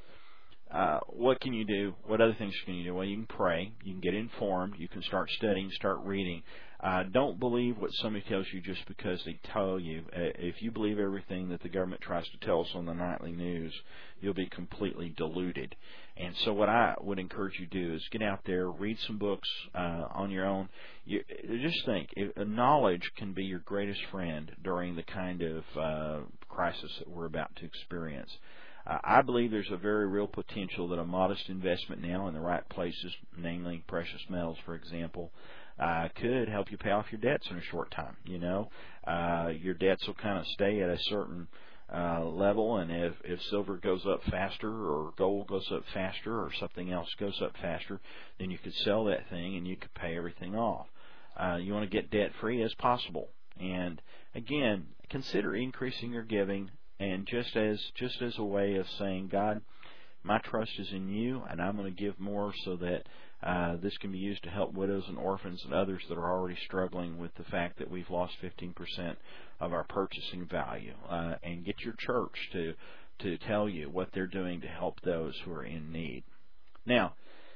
uh, what can you do? What other things can you do? Well, you can pray. You can get informed. You can start studying, start reading. Uh, don't believe what somebody tells you just because they tell you. Uh, if you believe everything that the government tries to tell us on the nightly news, you'll be completely deluded. And so what I would encourage you to do is get out there, read some books uh, on your own. You, just think, if, knowledge can be your greatest friend during the kind of uh, crisis that we're about to experience. Uh, I believe there's a very real potential that a modest investment now in the right places, namely precious metals, for example, uh, could help you pay off your debts in a short time. You know, uh, your debts will kind of stay at a certain uh, level, and if, if silver goes up faster or gold goes up faster or something else goes up faster, then you could sell that thing and you could pay everything off. Uh, you want to get debt free as possible. And again, consider increasing your giving. And just as just as a way of saying, God, my trust is in you, and I'm going to give more so that uh, this can be used to help widows and orphans and others that are already struggling with the fact that we've lost fifteen percent of our purchasing value. Uh, and get your church to to tell you what they're doing to help those who are in need. Now,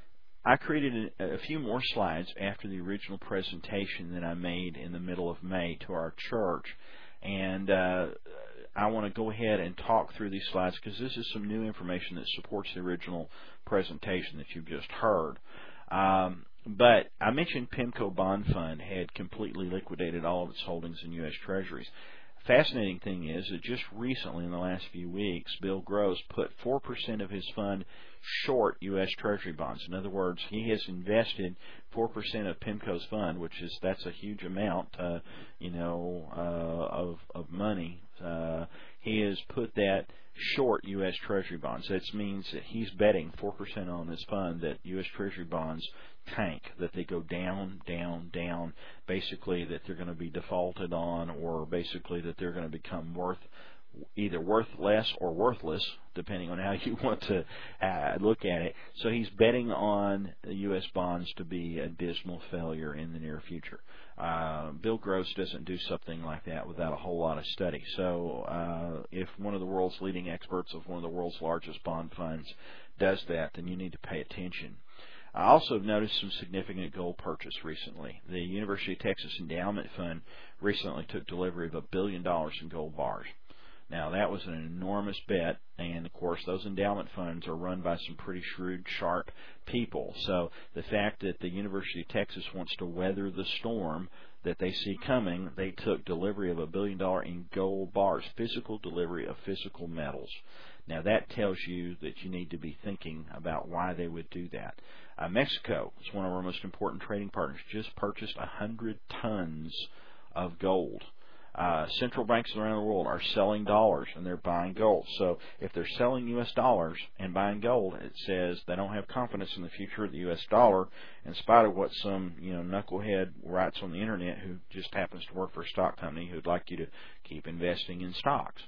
I created a, a few more slides after the original presentation that I made in the middle of May to our church. And uh, I want to go ahead and talk through these slides because this is some new information that supports the original presentation that you've just heard. Um, but I mentioned PIMCO Bond Fund had completely liquidated all of its holdings in U S Treasuries. Fascinating thing is that just recently, in the last few weeks, Bill Gross put four percent of his fund short U S Treasury bonds. In other words, he has invested four percent of PIMCO's fund, which is that's a huge amount, uh, you know, uh, of of money. Uh, he has put that short U S Treasury bonds. That means that he's betting four percent on his fund that U S Treasury bonds tank, that they go down, down, down, basically that they're going to be defaulted on, or basically that they're going to become worth either worth less or worthless, depending on how you want to uh, look at it. So he's betting on U S bonds to be a dismal failure in the near future. Uh, Bill Gross doesn't do something like that without a whole lot of study. So uh, if one of the world's leading experts of one of the world's largest bond funds does that, then you need to pay attention. I also have noticed some significant gold purchase recently. The University of Texas Endowment Fund recently took delivery of a billion dollars in gold bars. Now, that was an enormous bet, and, of course, those endowment funds are run by some pretty shrewd, sharp people. So the fact that the University of Texas wants to weather the storm that they see coming, they took delivery of a billion dollars in gold bars, physical delivery of physical metals. Now, that tells you that you need to be thinking about why they would do that. Uh, Mexico is one of our most important trading partners, just purchased one hundred tons of gold. Uh, central banks around the world are selling dollars and they're buying gold. So if they're selling U S dollars and buying gold, it says they don't have confidence in the future of the U S dollar, in spite of what some you know knucklehead writes on the internet who just happens to work for a stock company who'd like you to keep investing in stocks.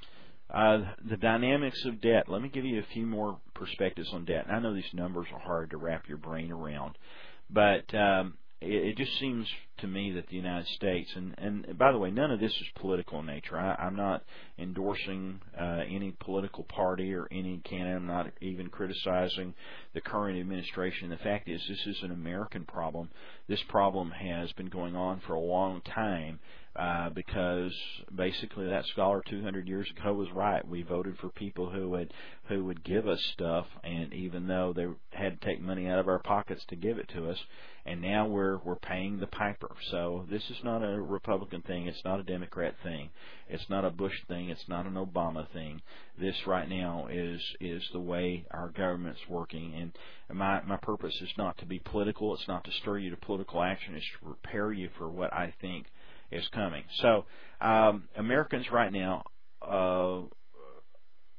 Uh, the dynamics of debt. Let me give you a few more perspectives on debt. And I know these numbers are hard to wrap your brain around, but um, it, it just seems to me that the United States, and, and by the way, none of this is political in nature. I, I'm not endorsing uh, any political party or any candidate. I'm not even criticizing the current administration. The fact is, this is an American problem. This problem has been going on for a long time. Uh, because basically that scholar two hundred years ago was right. We voted for people who would who would give us stuff, and even though they had to take money out of our pockets to give it to us, and now we're we're paying the piper. So this is not a Republican thing. It's not a Democrat thing. It's not a Bush thing. It's not an Obama thing. This right now is is the way our government's working, and my my purpose is not to be political. It's not to stir you to political action. It's to prepare you for what I think is coming. So um, Americans right now uh,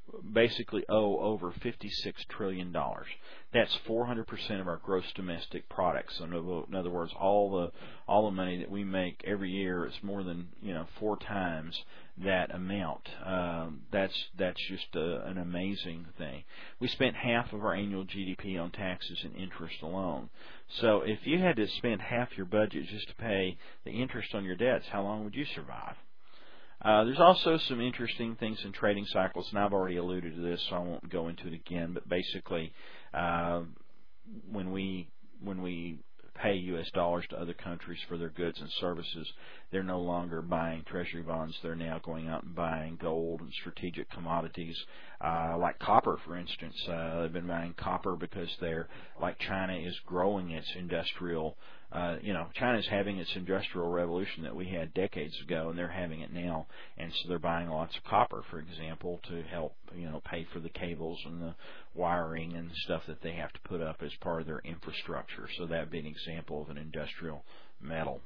basically owe over fifty-six trillion dollars. That's four hundred percent of our gross domestic product. So in other words, all the all the money that we make every year is more than you know four times that amount. Um, that's that's just a, an amazing thing. We spent half of our annual G D P on taxes and interest alone. So if you had to spend half your budget just to pay the interest on your debts, how long would you survive? Uh, there's also some interesting things in trading cycles, and I've already alluded to this, so I won't go into it again. But basically, uh, when we when we pay U S dollars to other countries for their goods and services, they're no longer buying treasury bonds. They're now going out and buying gold and strategic commodities, uh, like copper, for instance. Uh, they've been buying copper because they're like China is growing its industrial. Uh, you know, China's having its industrial revolution that we had decades ago, and they're having it now. And so they're buying lots of copper, for example, to help, you know, pay for the cables and the wiring and stuff that they have to put up as part of their infrastructure. So that would be an example of an industrial metal.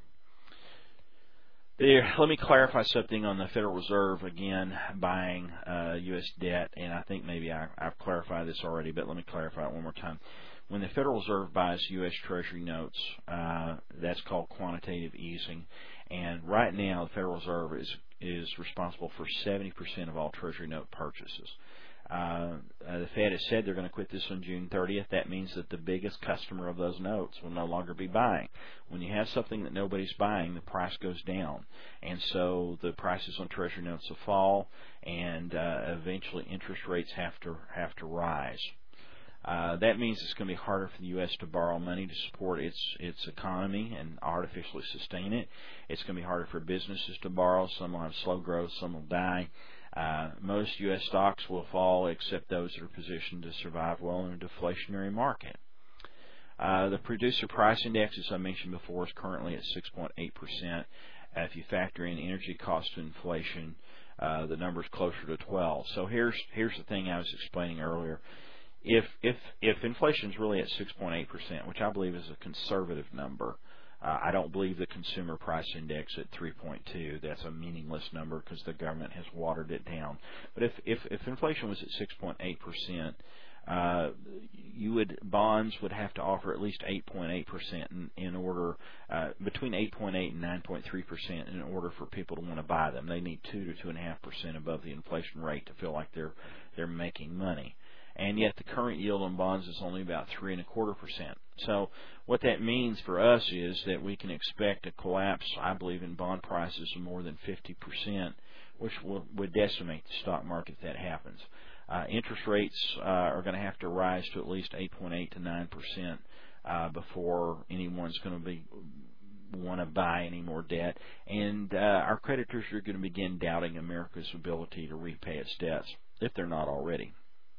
There, let me clarify something on the Federal Reserve, again, buying uh, U S debt, and I think maybe I, I've clarified this already, but let me clarify it one more time. When the Federal Reserve buys U S Treasury notes, uh, that's called quantitative easing. And right now, the Federal Reserve is is responsible for seventy percent of all Treasury note purchases. Uh, uh, the Fed has said they're going to quit this on June thirtieth. That means that the biggest customer of those notes will no longer be buying. When you have something that nobody's buying, the price goes down. And so the prices on Treasury notes will fall, and uh, eventually interest rates have to have to rise. Uh, that means it's going to be harder for the U S to borrow money to support its its economy and artificially sustain it. It's going to be harder for businesses to borrow. Some will have slow growth, some will die. Uh, most U S stocks will fall, except those that are positioned to survive well in a deflationary market. Uh, the producer price index, as I mentioned before, is currently at six point eight percent. Uh, if you factor in energy cost inflation, uh, the number is closer to twelve. So here's here's the thing I was explaining earlier. If if if inflation is really at six point eight percent, which I believe is a conservative number, uh, I don't believe the consumer price index at three point two. That's a meaningless number because the government has watered it down. But if if, if inflation was at six point eight percent, uh, you would bonds would have to offer at least eight point eight percent in, in order uh, between eight point eight and nine point three percent in order for people to want to buy them. They need two to two and a half percent above the inflation rate to feel like they're they're making money. And yet the current yield on bonds is only about three and a quarter percent. So what that means for us is that we can expect a collapse, I believe, in bond prices of more than fifty percent, which will, would decimate the stock market if that happens. Uh, interest rates uh, are going to have to rise to at least eight point eight to nine percent uh, before anyone's going to be want to buy any more debt, and uh, our creditors are going to begin doubting America's ability to repay its debts if they're not already.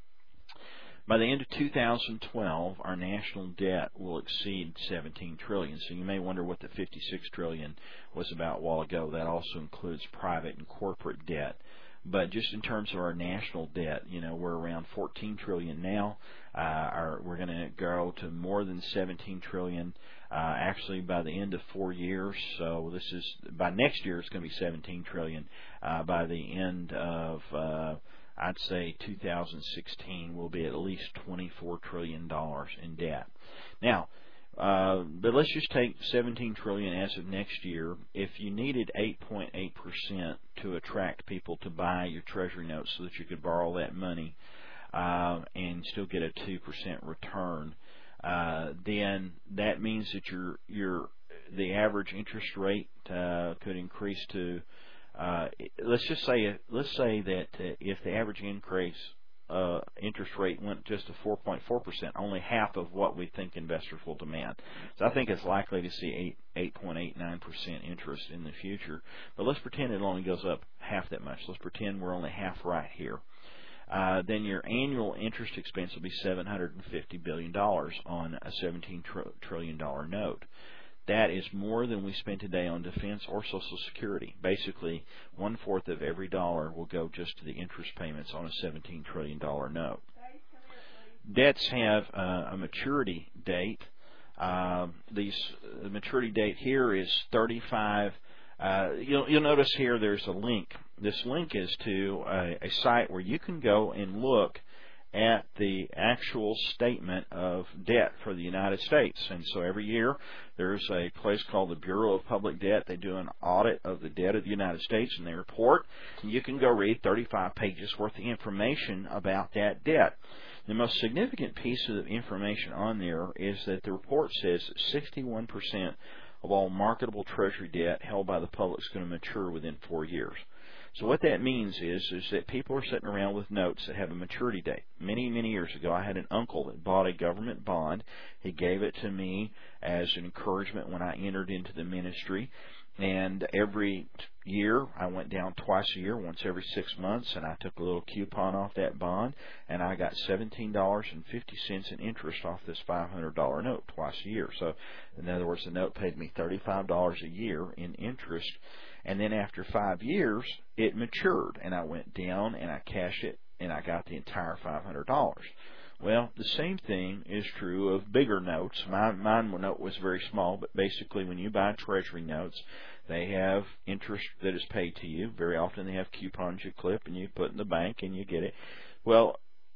By the end of two thousand twelve, our national debt will exceed seventeen trillion dollars. So you may wonder what the fifty-six trillion dollars was about a while ago. That also includes private and corporate debt. But just in terms of our national debt, you know, we're around fourteen trillion dollars now. Uh, our, we're going to grow to more than seventeen trillion dollars uh, actually by the end of four years. So this is by next year it's going to be seventeen trillion dollars. Uh, by the end of uh, I'd say two thousand sixteen will be at least twenty-four trillion dollars in debt. Now, uh, but let's just take seventeen trillion dollars as of next year. If you needed eight point eight percent to attract people to buy your Treasury notes so that you could borrow that money uh, and still get a two percent return, uh, then that means that your your the average interest rate uh, could increase to Uh, let's just say let's say that uh, if the average increase uh, interest rate went just to four point four percent, only half of what we think investors will demand. So I think it's likely to see eight point eight nine percent interest in the future. But let's pretend it only goes up half that much. Let's pretend we're only half right here. Uh, then your annual interest expense will be seven hundred fifty billion dollars on a seventeen trillion dollars note. That is more than we spend today on defense or Social Security. Basically, one-fourth of every dollar will go just to the interest payments on a seventeen trillion dollars note. Debts have uh, a maturity date. Uh, these, the maturity date here is thirty-five. Uh, you'll, you'll notice here there's a link This link is to a, a site where you can go and look at the actual statement of debt for the United States. And so every year there's a place called the Bureau of Public Debt. They do an audit of the debt of the United States, and they report. And you can go read thirty-five pages worth of information about that debt. The most significant piece of information on there is that the report says that sixty-one percent of all marketable Treasury debt held by the public is going to mature within four years. So what that means is, is that people are sitting around with notes that have a maturity date. Many, many years ago, I had an uncle that bought a government bond. He gave it to me as an encouragement when I entered into the ministry. And every year, I went down twice a year, once every six months, and I took a little coupon off that bond, and I got seventeen dollars and fifty cents in interest off this five hundred dollar note twice a year. So, in other words, the note paid me thirty-five dollars a year in interest. And then after five years, it matured, and I went down and I cashed it, and I got the entire five hundred dollars. Well, the same thing is true of bigger notes. My, mine note was very small, but basically when you buy Treasury notes, they have interest that is paid to you. Very often they have coupons you clip and you put in the bank and you get it. Well,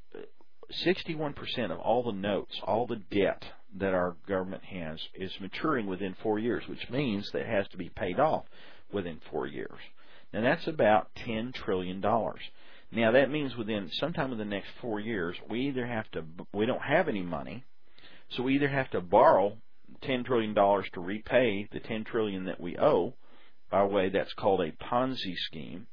sixty-one percent of all the notes, all the debt that our government has is maturing within four years, which means that it has to be paid off within four years. Now that's about ten trillion dollars. Now that means within sometime in the next four years, we either have to, we don't have any money, so we either have to borrow ten trillion dollars to repay the ten trillion dollars that we owe, by the way, that's called a Ponzi scheme,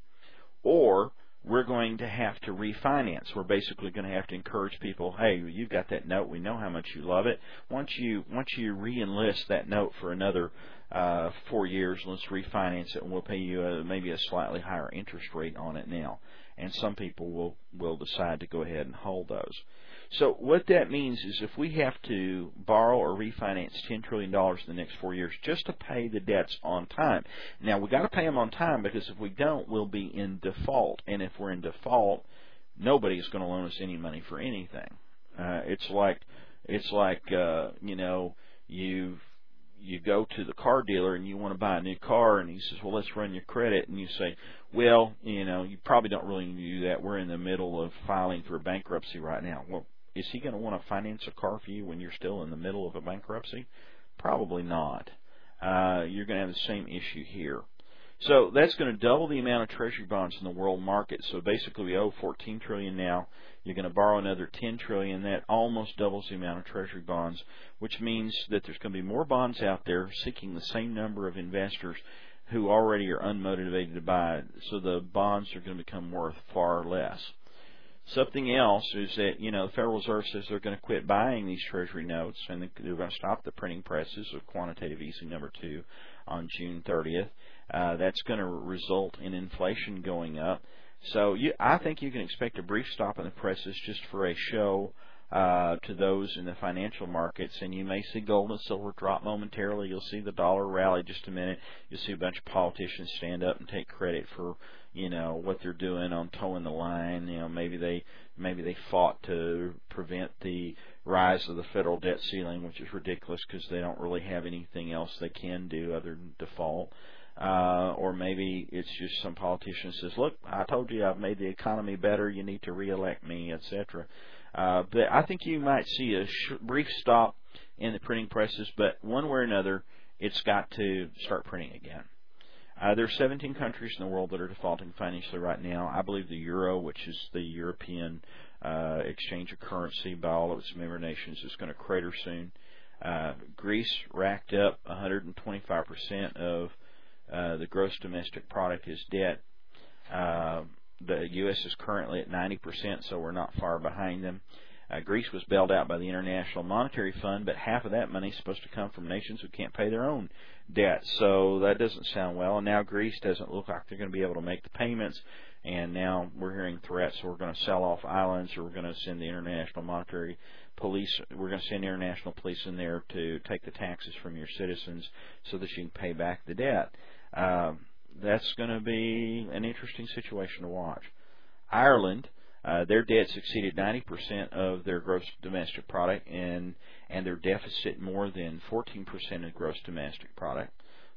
or we're going to have to refinance. We're basically going to have to encourage people, hey, you've got that note, we know how much you love it. Once you once you re-enlist that note for another uh, four years, let's refinance it, and we'll pay you a, maybe a slightly higher interest rate on it now. And some people will, will decide to go ahead and hold those. So what that means is if we have to borrow or refinance ten trillion dollars in the next four years just to pay the debts on time. Now, we've got to pay them on time, because if we don't, we'll be in default. And if we're in default, nobody's going to loan us any money for anything. Uh, it's like, it's like uh, you know, you you go to the car dealer and you want to buy a new car, and he says, well, let's run your credit. And you say, well, you know, you probably don't really need to do that. We're in the middle of filing for bankruptcy right now. Well, is he going to want to finance a car for you when you're still in the middle of a bankruptcy? Probably not. Uh, you're going to have the same issue here. So that's going to double the amount of Treasury bonds in the world market. So basically we owe fourteen trillion dollars now. You're going to borrow another ten trillion dollars. That almost doubles the amount of Treasury bonds, which means that there's going to be more bonds out there seeking the same number of investors who already are unmotivated to buy it. So the bonds are going to become worth far less. Something else is that, you know, the Federal Reserve says they're going to quit buying these Treasury notes, and they're going to stop the printing presses of quantitative easing number two on June thirtieth. Uh, that's going to result in inflation going up. So you, I think you can expect a brief stop in the presses just for a show uh, to those in the financial markets, and you may see gold and silver drop momentarily. You'll see the dollar rally just a minute. You'll see a bunch of politicians stand up and take credit for, you know, what they're doing on towing the line. You know, maybe they maybe they fought to prevent the rise of the federal debt ceiling, which is ridiculous because they don't really have anything else they can do other than default. Uh, or maybe it's just some politician says, look, I told you I've made the economy better, you need to reelect me, et cetera. Uh, but I think you might see a sh- brief stop in the printing presses, but one way or another, it's got to start printing again. Uh, there are seventeen countries in the world that are defaulting financially right now. I believe the euro, which is the European uh, exchange of currency by all of its member nations, is going to crater soon. Uh, Greece racked up one hundred twenty-five percent of uh, the gross domestic product is debt. Uh, the U S is currently at ninety percent, so we're not far behind them. Uh, Greece was bailed out by the International Monetary Fund, but half of that money is supposed to come from nations who can't pay their own debt. So that doesn't sound well. And now Greece doesn't look like they're going to be able to make the payments. And now we're hearing threats. So we're going to sell off islands, or we're going to send the International Monetary Police. We're going to send international police in there to take the taxes from your citizens so that you can pay back the debt. Uh, that's going to be an interesting situation to watch. Ireland. Uh, their debts exceeded ninety percent of their gross domestic product, and and their deficit more than fourteen percent of gross domestic product.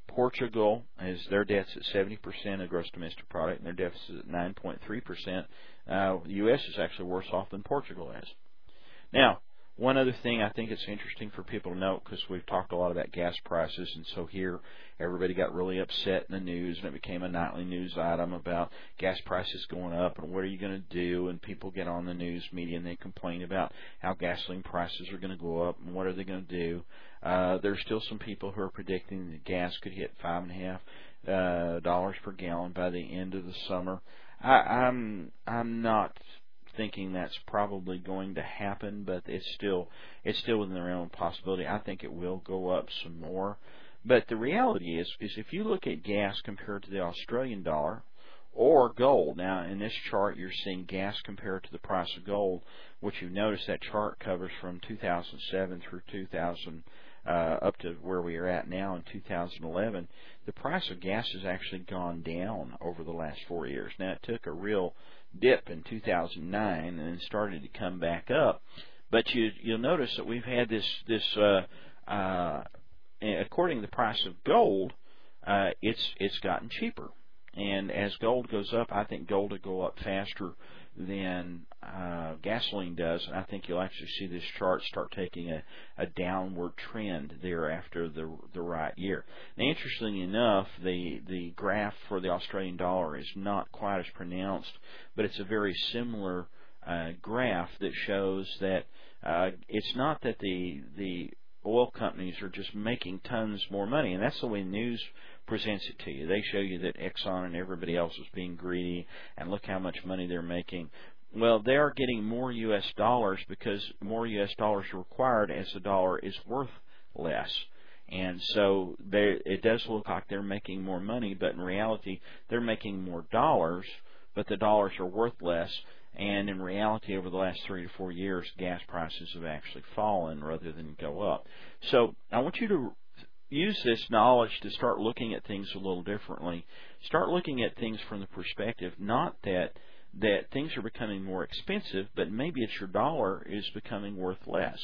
Portugal is their debt's at seventy percent of gross domestic product, and their deficit is at nine point three percent. Uh, the U S is actually worse off than Portugal is. Now, one other thing I think it's interesting for people to note, because we've talked a lot about gas prices, and so here everybody got really upset in the news, and it became a nightly news item about gas prices going up, and what are you going to do, and people get on the news media and they complain about how gasoline prices are going to go up, and what are they going to do. Uh, there's still some people who are predicting that gas could hit five and a half uh, dollars per gallon by the end of the summer. I, I'm I'm not thinking that's probably going to happen, but it's still it's still within the realm of possibility. I think it will go up some more. But the reality is, is if you look at gas compared to the Australian dollar or gold, now in this chart you're seeing gas compared to the price of gold, which you notice that chart covers from two thousand seven through two thousand, uh, up to where we are at now in two thousand eleven. The price of gas has actually gone down over the last four years. Now, it took a real dip in two thousand nine and then started to come back up. But you, you'll notice that we've had this, this uh, uh, according to the price of gold, uh, it's it's gotten cheaper. And as gold goes up, I think gold will go up faster than uh, gasoline does. And I think you'll actually see this chart start taking a, a downward trend there after the the right year. Now, interestingly enough, the, the graph for the Australian dollar is not quite as pronounced, but it's a very similar uh, graph that shows that uh, it's not that the the oil companies are just making tons more money, and that's the way news presents it to you. They show you that Exxon and everybody else is being greedy, and look how much money they're making. Well, they are getting more U S dollars because more U S dollars are required as the dollar is worth less. And so they, it does look like they're making more money, but in reality, they're making more dollars, but the dollars are worth less. And in reality, over the last three to four years, gas prices have actually fallen rather than go up. So I want you to use this knowledge to start looking at things a little differently. Start looking at things from the perspective not that that things are becoming more expensive, but maybe it's your dollar is becoming worth less.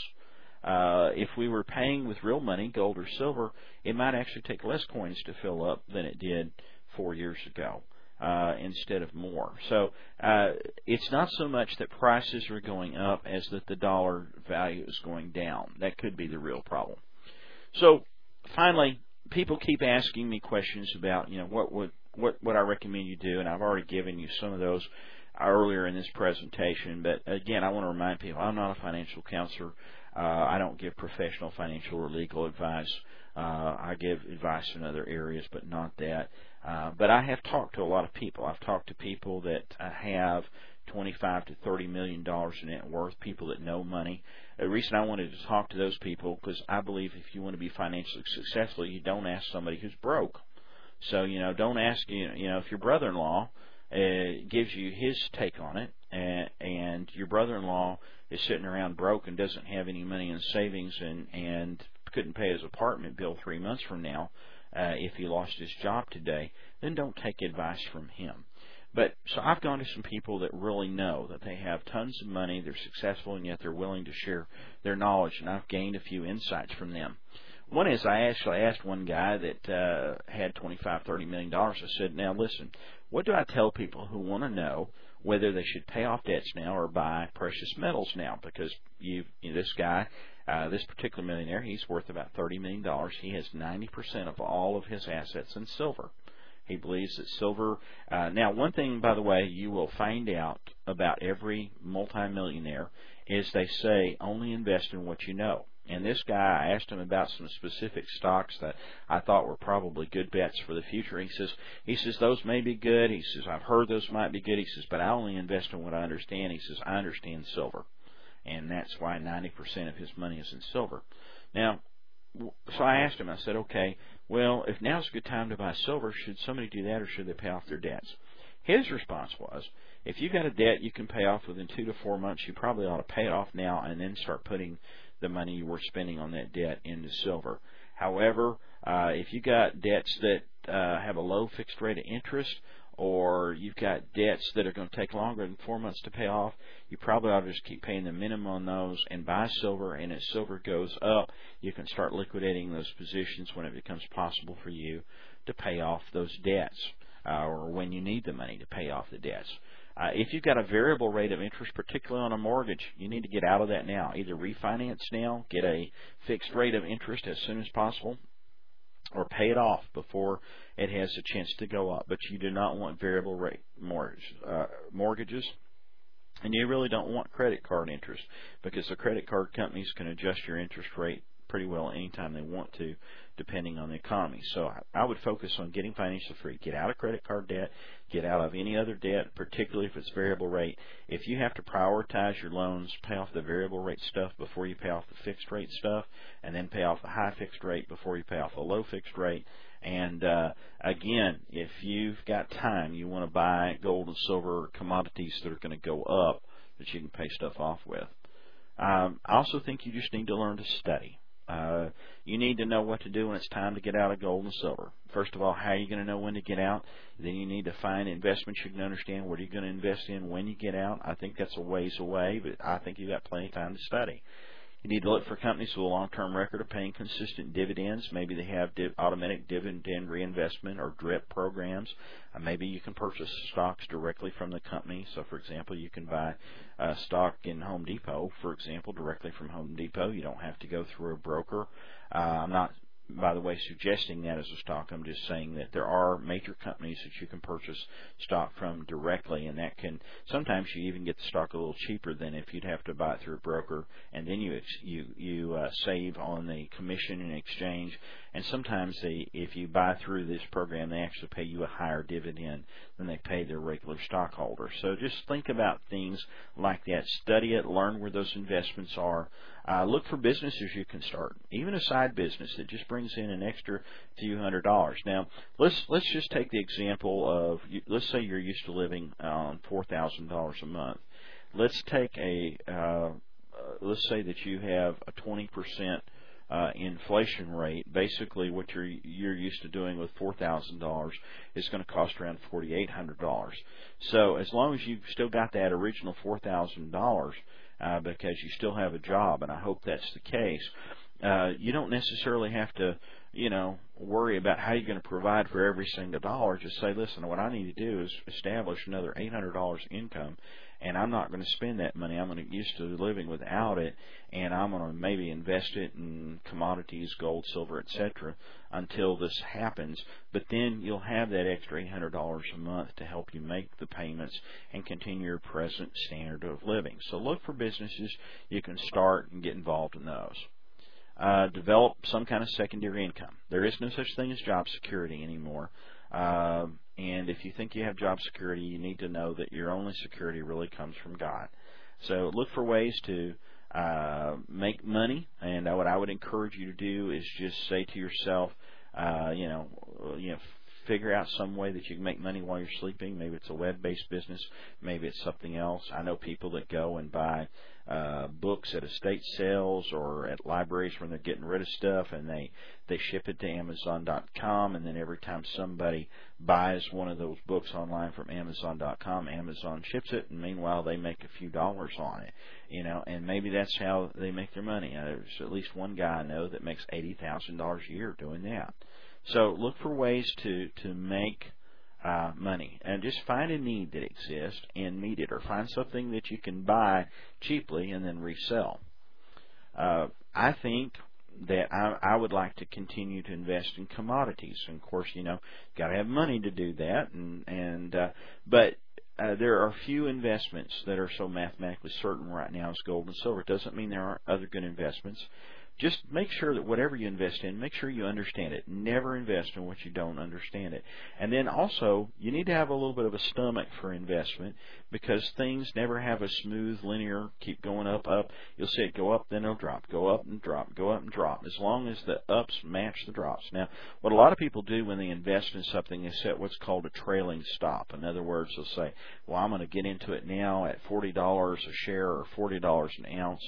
Uh, if we were paying with real money, gold or silver, it might actually take less coins to fill up than it did four years ago. Uh, instead of more. So uh, it's not so much that prices are going up as that the dollar value is going down. That could be the real problem. So finally, people keep asking me questions about, you know, what would what what I recommend you do, and I've already given you some of those earlier in this presentation. But again, I want to remind people, I'm not a financial counselor. Uh, I don't give professional financial or legal advice. Uh, I give advice in other areas, but not that. Uh, but I have talked to a lot of people. I've talked to people that uh, have twenty-five to thirty million dollars in net worth, people that know money. The reason I wanted to talk to those people, because I believe if you want to be financially successful, you don't ask somebody who's broke. So, you know, don't ask, you know, you know if your brother-in-law uh, gives you his take on it, and, and your brother-in-law is sitting around broke and doesn't have any money in savings and, and couldn't pay his apartment bill three months from now, Uh, if he lost his job today, then don't take advice from him. But so I've gone to some people that really know that they have tons of money, they're successful, and yet they're willing to share their knowledge, and I've gained a few insights from them. One is I actually asked one guy that uh, had twenty-five, thirty million dollars. I said, now listen, what do I tell people who want to know whether they should pay off debts now or buy precious metals now? Because you, you know, this guy, uh, this particular millionaire, he's worth about thirty million dollars. He has ninety percent of all of his assets in silver. He believes that silver. Uh, now, one thing, by the way, you will find out about every multimillionaire is they say only invest in what you know. And this guy, I asked him about some specific stocks that I thought were probably good bets for the future. He says, he says those may be good. He says, I've heard those might be good. He says, but I only invest in what I understand. He says, I understand silver. And that's why ninety percent of his money is in silver. Now, so I asked him, I said, okay, well, if now's a good time to buy silver, should somebody do that or should they pay off their debts? His response was, if you've got a debt you can pay off within two to four months, you probably ought to pay it off now and then start putting the money you were spending on that debt into silver. However, uh, if you got debts that uh, have a low fixed rate of interest, or you've got debts that are going to take longer than four months to pay off, you probably ought to just keep paying the minimum on those and buy silver. And as silver goes up, you can start liquidating those positions when it becomes possible for you to pay off those debts, uh, or when you need the money to pay off the debts. Uh, if you've got a variable rate of interest, particularly on a mortgage, you need to get out of that now. Either refinance now, get a fixed rate of interest as soon as possible, or pay it off before it has a chance to go up. But you do not want variable rate mortgage, uh, mortgages, and you really don't want credit card interest, because the credit card companies can adjust your interest rate pretty well anytime they want to, depending on the economy. So I would focus on getting financially free. Get out of credit card debt. Get out of any other debt, particularly if it's variable rate. If you have to prioritize your loans, pay off the variable rate stuff before you pay off the fixed rate stuff, and then pay off the high fixed rate before you pay off the low fixed rate. And uh, again, if you've got time, you want to buy gold and silver, commodities that are going to go up that you can pay stuff off with. Um, I also think you just need to learn to study. Uh, you need to know what to do when it's time to get out of gold and silver. First of all, how are you going to know when to get out? Then you need to find investments you can understand. What are you going to invest in when you get out? I think that's a ways away, but I think you've got plenty of time to study. You need to look for companies with a long-term record of paying consistent dividends. Maybe they have div- automatic dividend reinvestment or D R I P programs. Uh, maybe you can purchase stocks directly from the company. So, for example, you can buy uh, stock in Home Depot, for example, directly from Home Depot. You don't have to go through a broker. Uh, I'm not, by the way, suggesting that as a stock. I'm just saying that there are major companies that you can purchase stock from directly, and that can sometimes you even get the stock a little cheaper than if you'd have to buy it through a broker, and then you you you uh, save on the commission and exchange. And sometimes they, if you buy through this program, they actually pay you a higher dividend than they pay their regular stockholders. So just think about things like that. Study it. Learn where those investments are. Uh, look for businesses you can start, even a side business that just brings in an extra few hundred dollars. Now, let's let's just take the example of, let's say you're used to living on four thousand dollars a month. Let's take a, uh, uh, let's say that you have a twenty percent Uh, inflation rate. Basically, what you're you're used to doing with four thousand dollars is going to cost around forty-eight hundred dollars. So as long as you've still got that original four thousand dollars, uh, because you still have a job, and I hope that's the case, uh, you don't necessarily have to, you know, worry about how you're going to provide for every single dollar. Just say, listen, what I need to do is establish another eight hundred dollars income, and I'm not going to spend that money. I'm going to get used to living without it, and I'm going to maybe invest it in commodities, gold, silver, et cetera, until this happens. But then you'll have that extra eight hundred dollars a month to help you make the payments and continue your present standard of living. So look for businesses you can start and get involved in those. Uh, develop some kind of secondary income. There is no such thing as job security anymore. Uh, and if you think you have job security, you need to know that your only security really comes from God. So look for ways to uh, make money. And what I would encourage you to do is just say to yourself, uh, you know, you know, figure out some way that you can make money while you're sleeping. Maybe it's a web-based business. Maybe it's something else. I know people that go and buy uh, books at estate sales or at libraries when they're getting rid of stuff, and they, they ship it to Amazon dot com, and then every time somebody buys one of those books online from Amazon dot com, Amazon ships it, and meanwhile they make a few dollars on it, you know, and maybe that's how they make their money. Uh, there's at least one guy I know that makes eighty thousand dollars a year doing that. So look for ways to, to make uh, money, and just find a need that exists and meet it, or find something that you can buy cheaply and then resell. Uh, I think that I, I would like to continue to invest in commodities. And of course, you know, got to have money to do that, and and uh, but uh, there are few investments that are so mathematically certain right now as gold and silver. It doesn't mean there aren't other good investments. Just make sure that whatever you invest in, make sure you understand it. Never invest in what you don't understand it. And then also, you need to have a little bit of a stomach for investment, because things never have a smooth, linear, keep going up, up. You'll see it go up, then it'll drop, go up and drop, go up and drop, as long as the ups match the drops. Now, what a lot of people do when they invest in something is set what's called a trailing stop. In other words, they'll say, well, I'm going to get into it now at forty dollars a share or forty dollars an ounce,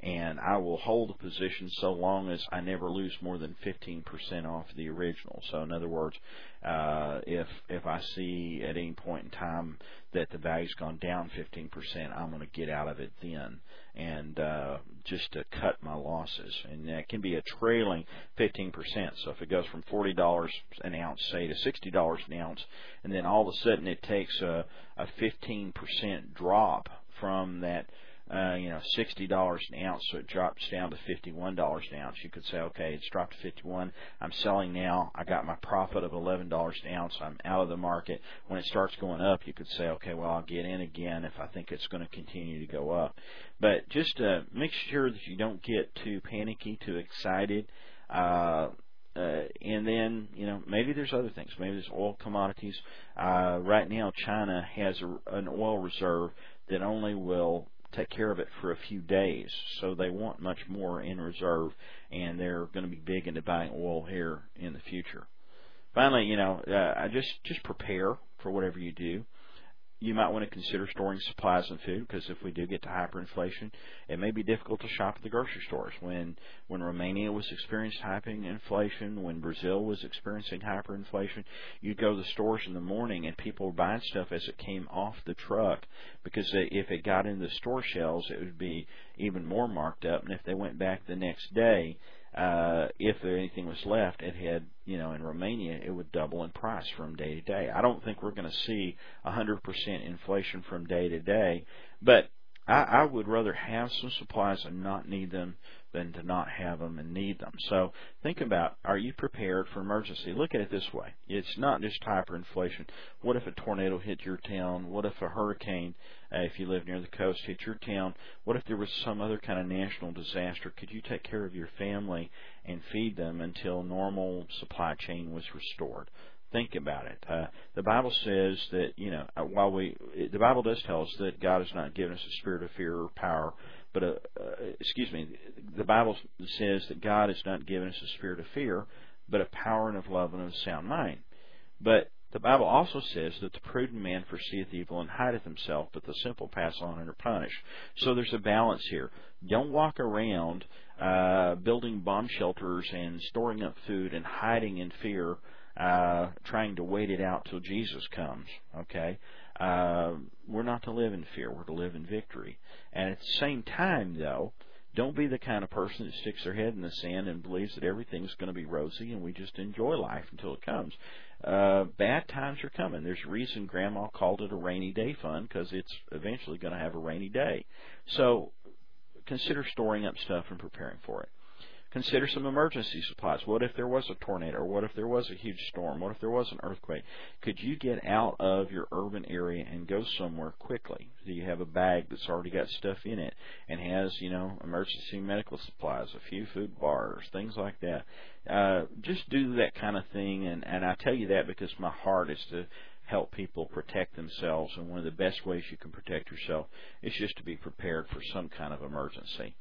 and I will hold a position so long as I never lose more than fifteen percent off the original. So in other words, uh, if if I see at any point in time that the value's gone down fifteen percent, I'm going to get out of it then, and uh, just to cut my losses. And that can be a trailing fifteen percent. So if it goes from forty dollars an ounce, say, to sixty dollars an ounce, and then all of a sudden it takes a, a fifteen percent drop from that, uh, you know, sixty dollars an ounce, so it drops down to fifty-one dollars an ounce. You could say, okay, it's dropped to fifty-one. I'm selling now. I got my profit of eleven dollars an ounce. I'm out of the market. When it starts going up, you could say, okay, well, I'll get in again if I think it's going to continue to go up. But just uh, make sure that you don't get too panicky, too excited. Uh, Uh, and then, you know, maybe there's other things. Maybe there's oil commodities. Uh, right now, China has a, an oil reserve that only will take care of it for a few days. So they want much more in reserve, and they're going to be big into buying oil here in the future. Finally, you know, uh, I just, just prepare for whatever you do. You might want to consider storing supplies and food, because if we do get to hyperinflation, it may be difficult to shop at the grocery stores. When when Romania was experiencing hyperinflation, when Brazil was experiencing hyperinflation, you'd go to the stores in the morning and people were buying stuff as it came off the truck, because if it got into the store shelves, it would be even more marked up. And if they went back the next day, Uh, if there anything was left, it had, you know, in Romania, it would double in price from day to day. I don't think we're going to see one hundred percent inflation from day to day, but I, I would rather have some supplies and not need them than to not have them and need them. So think about, are you prepared for emergency? Look at it this way. It's not just hyperinflation. What if a tornado hit your town? What if a hurricane, uh, if you live near the coast, hit your town? What if there was some other kind of national disaster? Could you take care of your family and feed them until normal supply chain was restored? Think about it. Uh, the Bible says that, you know, while we, the Bible does tell us that God has not given us a spirit of fear or power, but, uh, uh, excuse me, the Bible says that God has not given us a spirit of fear, but a power and of love and of a sound mind. But the Bible also says that the prudent man foreseeth evil and hideth himself, but the simple pass on and are punished. So there's a balance here. Don't walk around uh, building bomb shelters and storing up food and hiding in fear, Uh, trying to wait it out till Jesus comes, okay? Uh, we're not to live in fear. We're to live in victory. And at the same time, though, don't be the kind of person that sticks their head in the sand and believes that everything's going to be rosy and we just enjoy life until it comes. Uh, bad times are coming. There's a reason Grandma called it a rainy day fund, because it's eventually going to have a rainy day. So consider storing up stuff and preparing for it. Consider some emergency supplies. What if there was a tornado? Or what if there was a huge storm? What if there was an earthquake? Could you get out of your urban area and go somewhere quickly? Do you have a bag that's already got stuff in it and has, you know, emergency medical supplies, a few food bars, things like that? Uh, just do that kind of thing. And, and I tell you that because my heart is to help people protect themselves. And one of the best ways you can protect yourself is just to be prepared for some kind of emergency.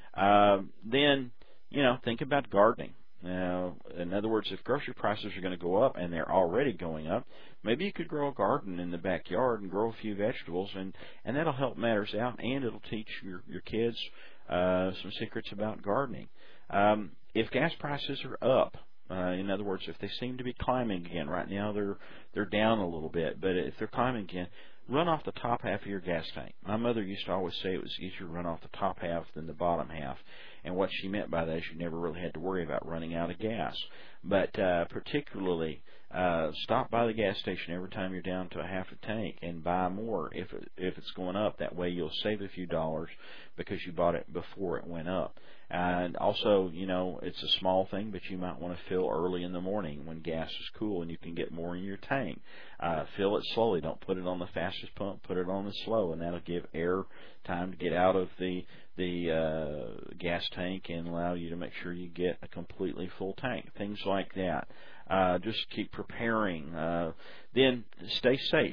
Uh, then... You know, think about gardening. Now, in other words, if grocery prices are going to go up, and they're already going up, maybe you could grow a garden in the backyard and grow a few vegetables, and, and that'll help matters out, and it'll teach your, your kids uh, some secrets about gardening. Um, if gas prices are up, uh, in other words, if they seem to be climbing again, right now they're they're down a little bit, but if they're climbing again, run off the top half of your gas tank. My mother used to always say it was easier to run off the top half than the bottom half. And what she meant by that is you never really had to worry about running out of gas. But uh, particularly, uh, stop by the gas station every time you're down to a half a tank and buy more if it, if it's going up. That way you'll save a few dollars because you bought it before it went up. And also, you know, it's a small thing, but you might want to fill early in the morning when gas is cool and you can get more in your tank. Uh, fill it slowly. Don't put it on the fastest pump. Put it on the slow, and that'll give air time to get out of the the uh, gas tank and allow you to make sure you get a completely full tank. Things like that. Uh, just keep preparing. Uh, then stay safe.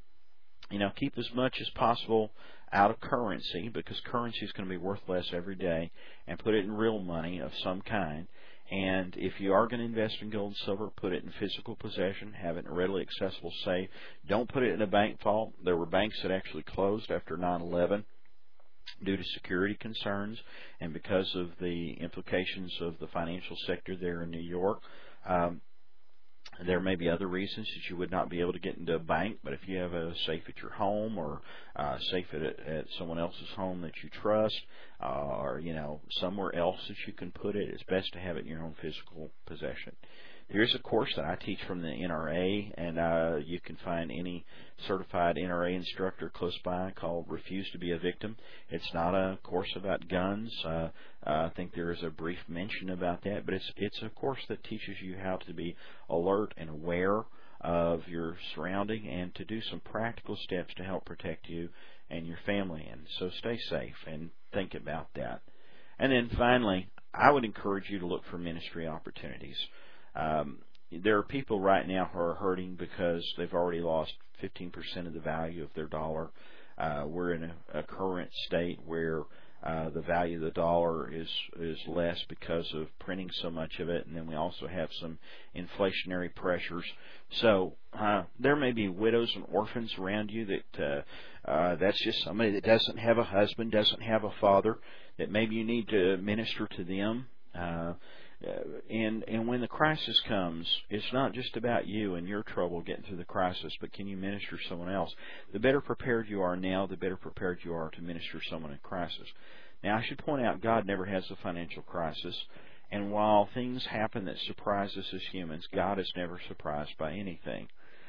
You know, keep as much as possible out of currency, because currency is going to be worth less every day, and put it in real money of some kind. And if you are going to invest in gold and silver, put it in physical possession, have it in a readily accessible safe. Don't put it in a bank vault. There were banks that actually closed after nine eleven. due to security concerns and because of the implications of the financial sector there in New York. Um, There may be other reasons that you would not be able to get into a bank, but if you have a safe at your home or uh, safe at, at someone else's home that you trust, uh, or you know somewhere else that you can put it, it's best to have it in your own physical possession. Here's a course that I teach from the N R A, and uh, you can find any certified N R A instructor close by called Refuse to be a Victim. It's not a course about guns. Uh, uh, I think there is a brief mention about that, but it's it's a course that teaches you how to be alert and aware of your surrounding and to do some practical steps to help protect you and your family. And so stay safe and think about that. And then finally, I would encourage you to look for ministry opportunities. Um, there are people right now who are hurting because they've already lost fifteen percent of the value of their dollar. Uh, we're in a, a current state where uh, the value of the dollar is is less because of printing so much of it, and then we also have some inflationary pressures. So uh, there may be widows and orphans around you that uh, uh, that's just somebody that doesn't have a husband, doesn't have a father, that maybe you need to minister to them. Uh, Uh, and and when the crisis comes, it's not just about you and your trouble getting through the crisis, but can you minister to someone else? The better prepared you are now, the better prepared you are to minister to someone in crisis. Now, I should point out, God never has a financial crisis, and while things happen that surprise us as humans, God is never surprised by anything.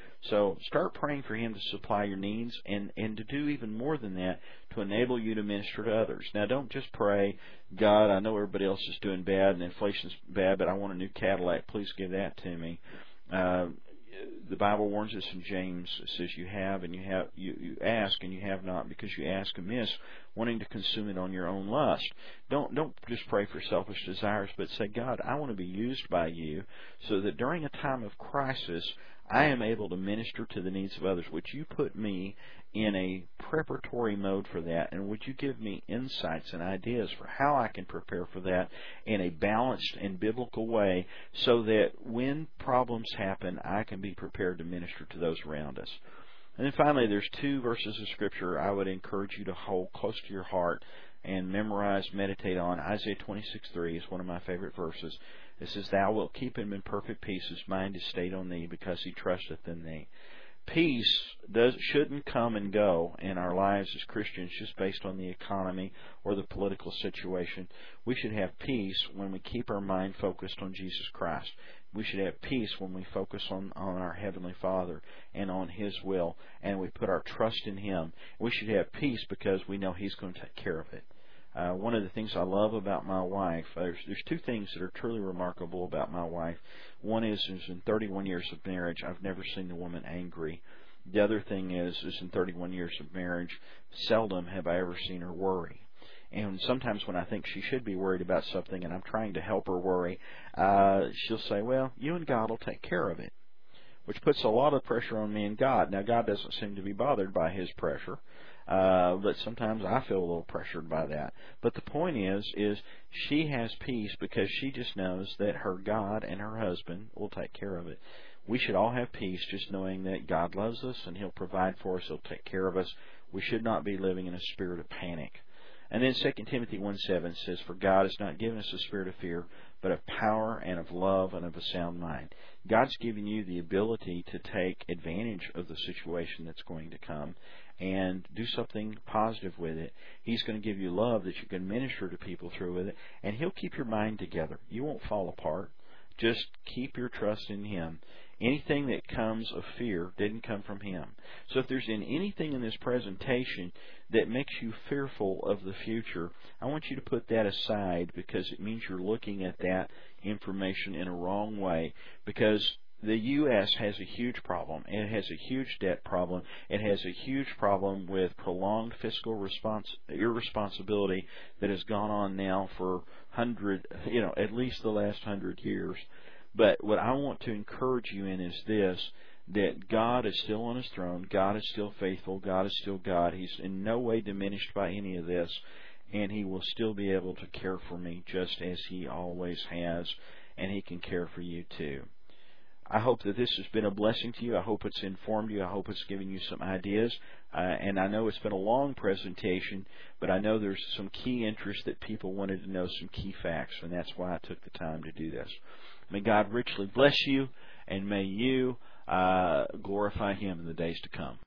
So start praying for Him to supply your needs and, and to do even more than that, to enable you to minister to others. Now, don't just pray, God, I know everybody else is doing bad and inflation's bad, but I want a new Cadillac. Please give that to me. Uh, the Bible warns us in James. It says you have and you have you, you ask and you have not because you ask amiss, wanting to consume it on your own lust. Don't don't just pray for selfish desires, but say, God, I want to be used by you so that during a time of crisis, I am able to minister to the needs of others. Would you put me in a preparatory mode for that, and would you give me insights and ideas for how I can prepare for that in a balanced and biblical way so that when problems happen, I can be prepared to minister to those around us. And then finally, there's two verses of Scripture I would encourage you to hold close to your heart and memorize, meditate on. Isaiah twenty-six three is one of my favorite verses. It says, Thou wilt keep him in perfect peace, whose mind is stayed on Thee, because he trusteth in Thee. Peace does, shouldn't come and go in our lives as Christians just based on the economy or the political situation. We should have peace when we keep our mind focused on Jesus Christ. We should have peace when we focus on, on our Heavenly Father and on His will, and we put our trust in Him. We should have peace because we know He's going to take care of it. Uh, one of the things I love about my wife, there's, there's two things that are truly remarkable about my wife. One is, is in thirty-one years of marriage, I've never seen the woman angry. The other thing is, is in thirty-one years of marriage, seldom have I ever seen her worry. And sometimes when I think she should be worried about something and I'm trying to help her worry, uh, she'll say, well, you and God will take care of it, which puts a lot of pressure on me and God. Now, God doesn't seem to be bothered by His pressure. Uh, but sometimes I feel a little pressured by that. But the point is, is she has peace because she just knows that her God and her husband will take care of it. We should all have peace just knowing that God loves us and He'll provide for us. He'll take care of us. We should not be living in a spirit of panic. And then Second Timothy one seven says, For God has not given us a spirit of fear, but of power and of love and of a sound mind. God's given you the ability to take advantage of the situation that's going to come and do something positive with it. He's going to give you love that you can minister to people through with it, and He'll keep your mind together. You won't fall apart. Just keep your trust in Him. Anything that comes of fear didn't come from Him. So if there's in anything in this presentation that makes you fearful of the future, I want you to put that aside, because it means you're looking at that information in a wrong way. Because the U S has a huge problem. It has a huge debt problem. It has a huge problem with prolonged fiscal response, irresponsibility that has gone on now for hundred, you know, at least the last hundred years. But what I want to encourage you in is this, that God is still on His throne. God is still faithful. God is still God. He's in no way diminished by any of this, and He will still be able to care for me just as He always has, and He can care for you too. I hope that this has been a blessing to you. I hope it's informed you. I hope it's given you some ideas. Uh, and I know it's been a long presentation, but I know there's some key interest that people wanted to know some key facts, and that's why I took the time to do this. May God richly bless you, and may you uh, glorify Him in the days to come.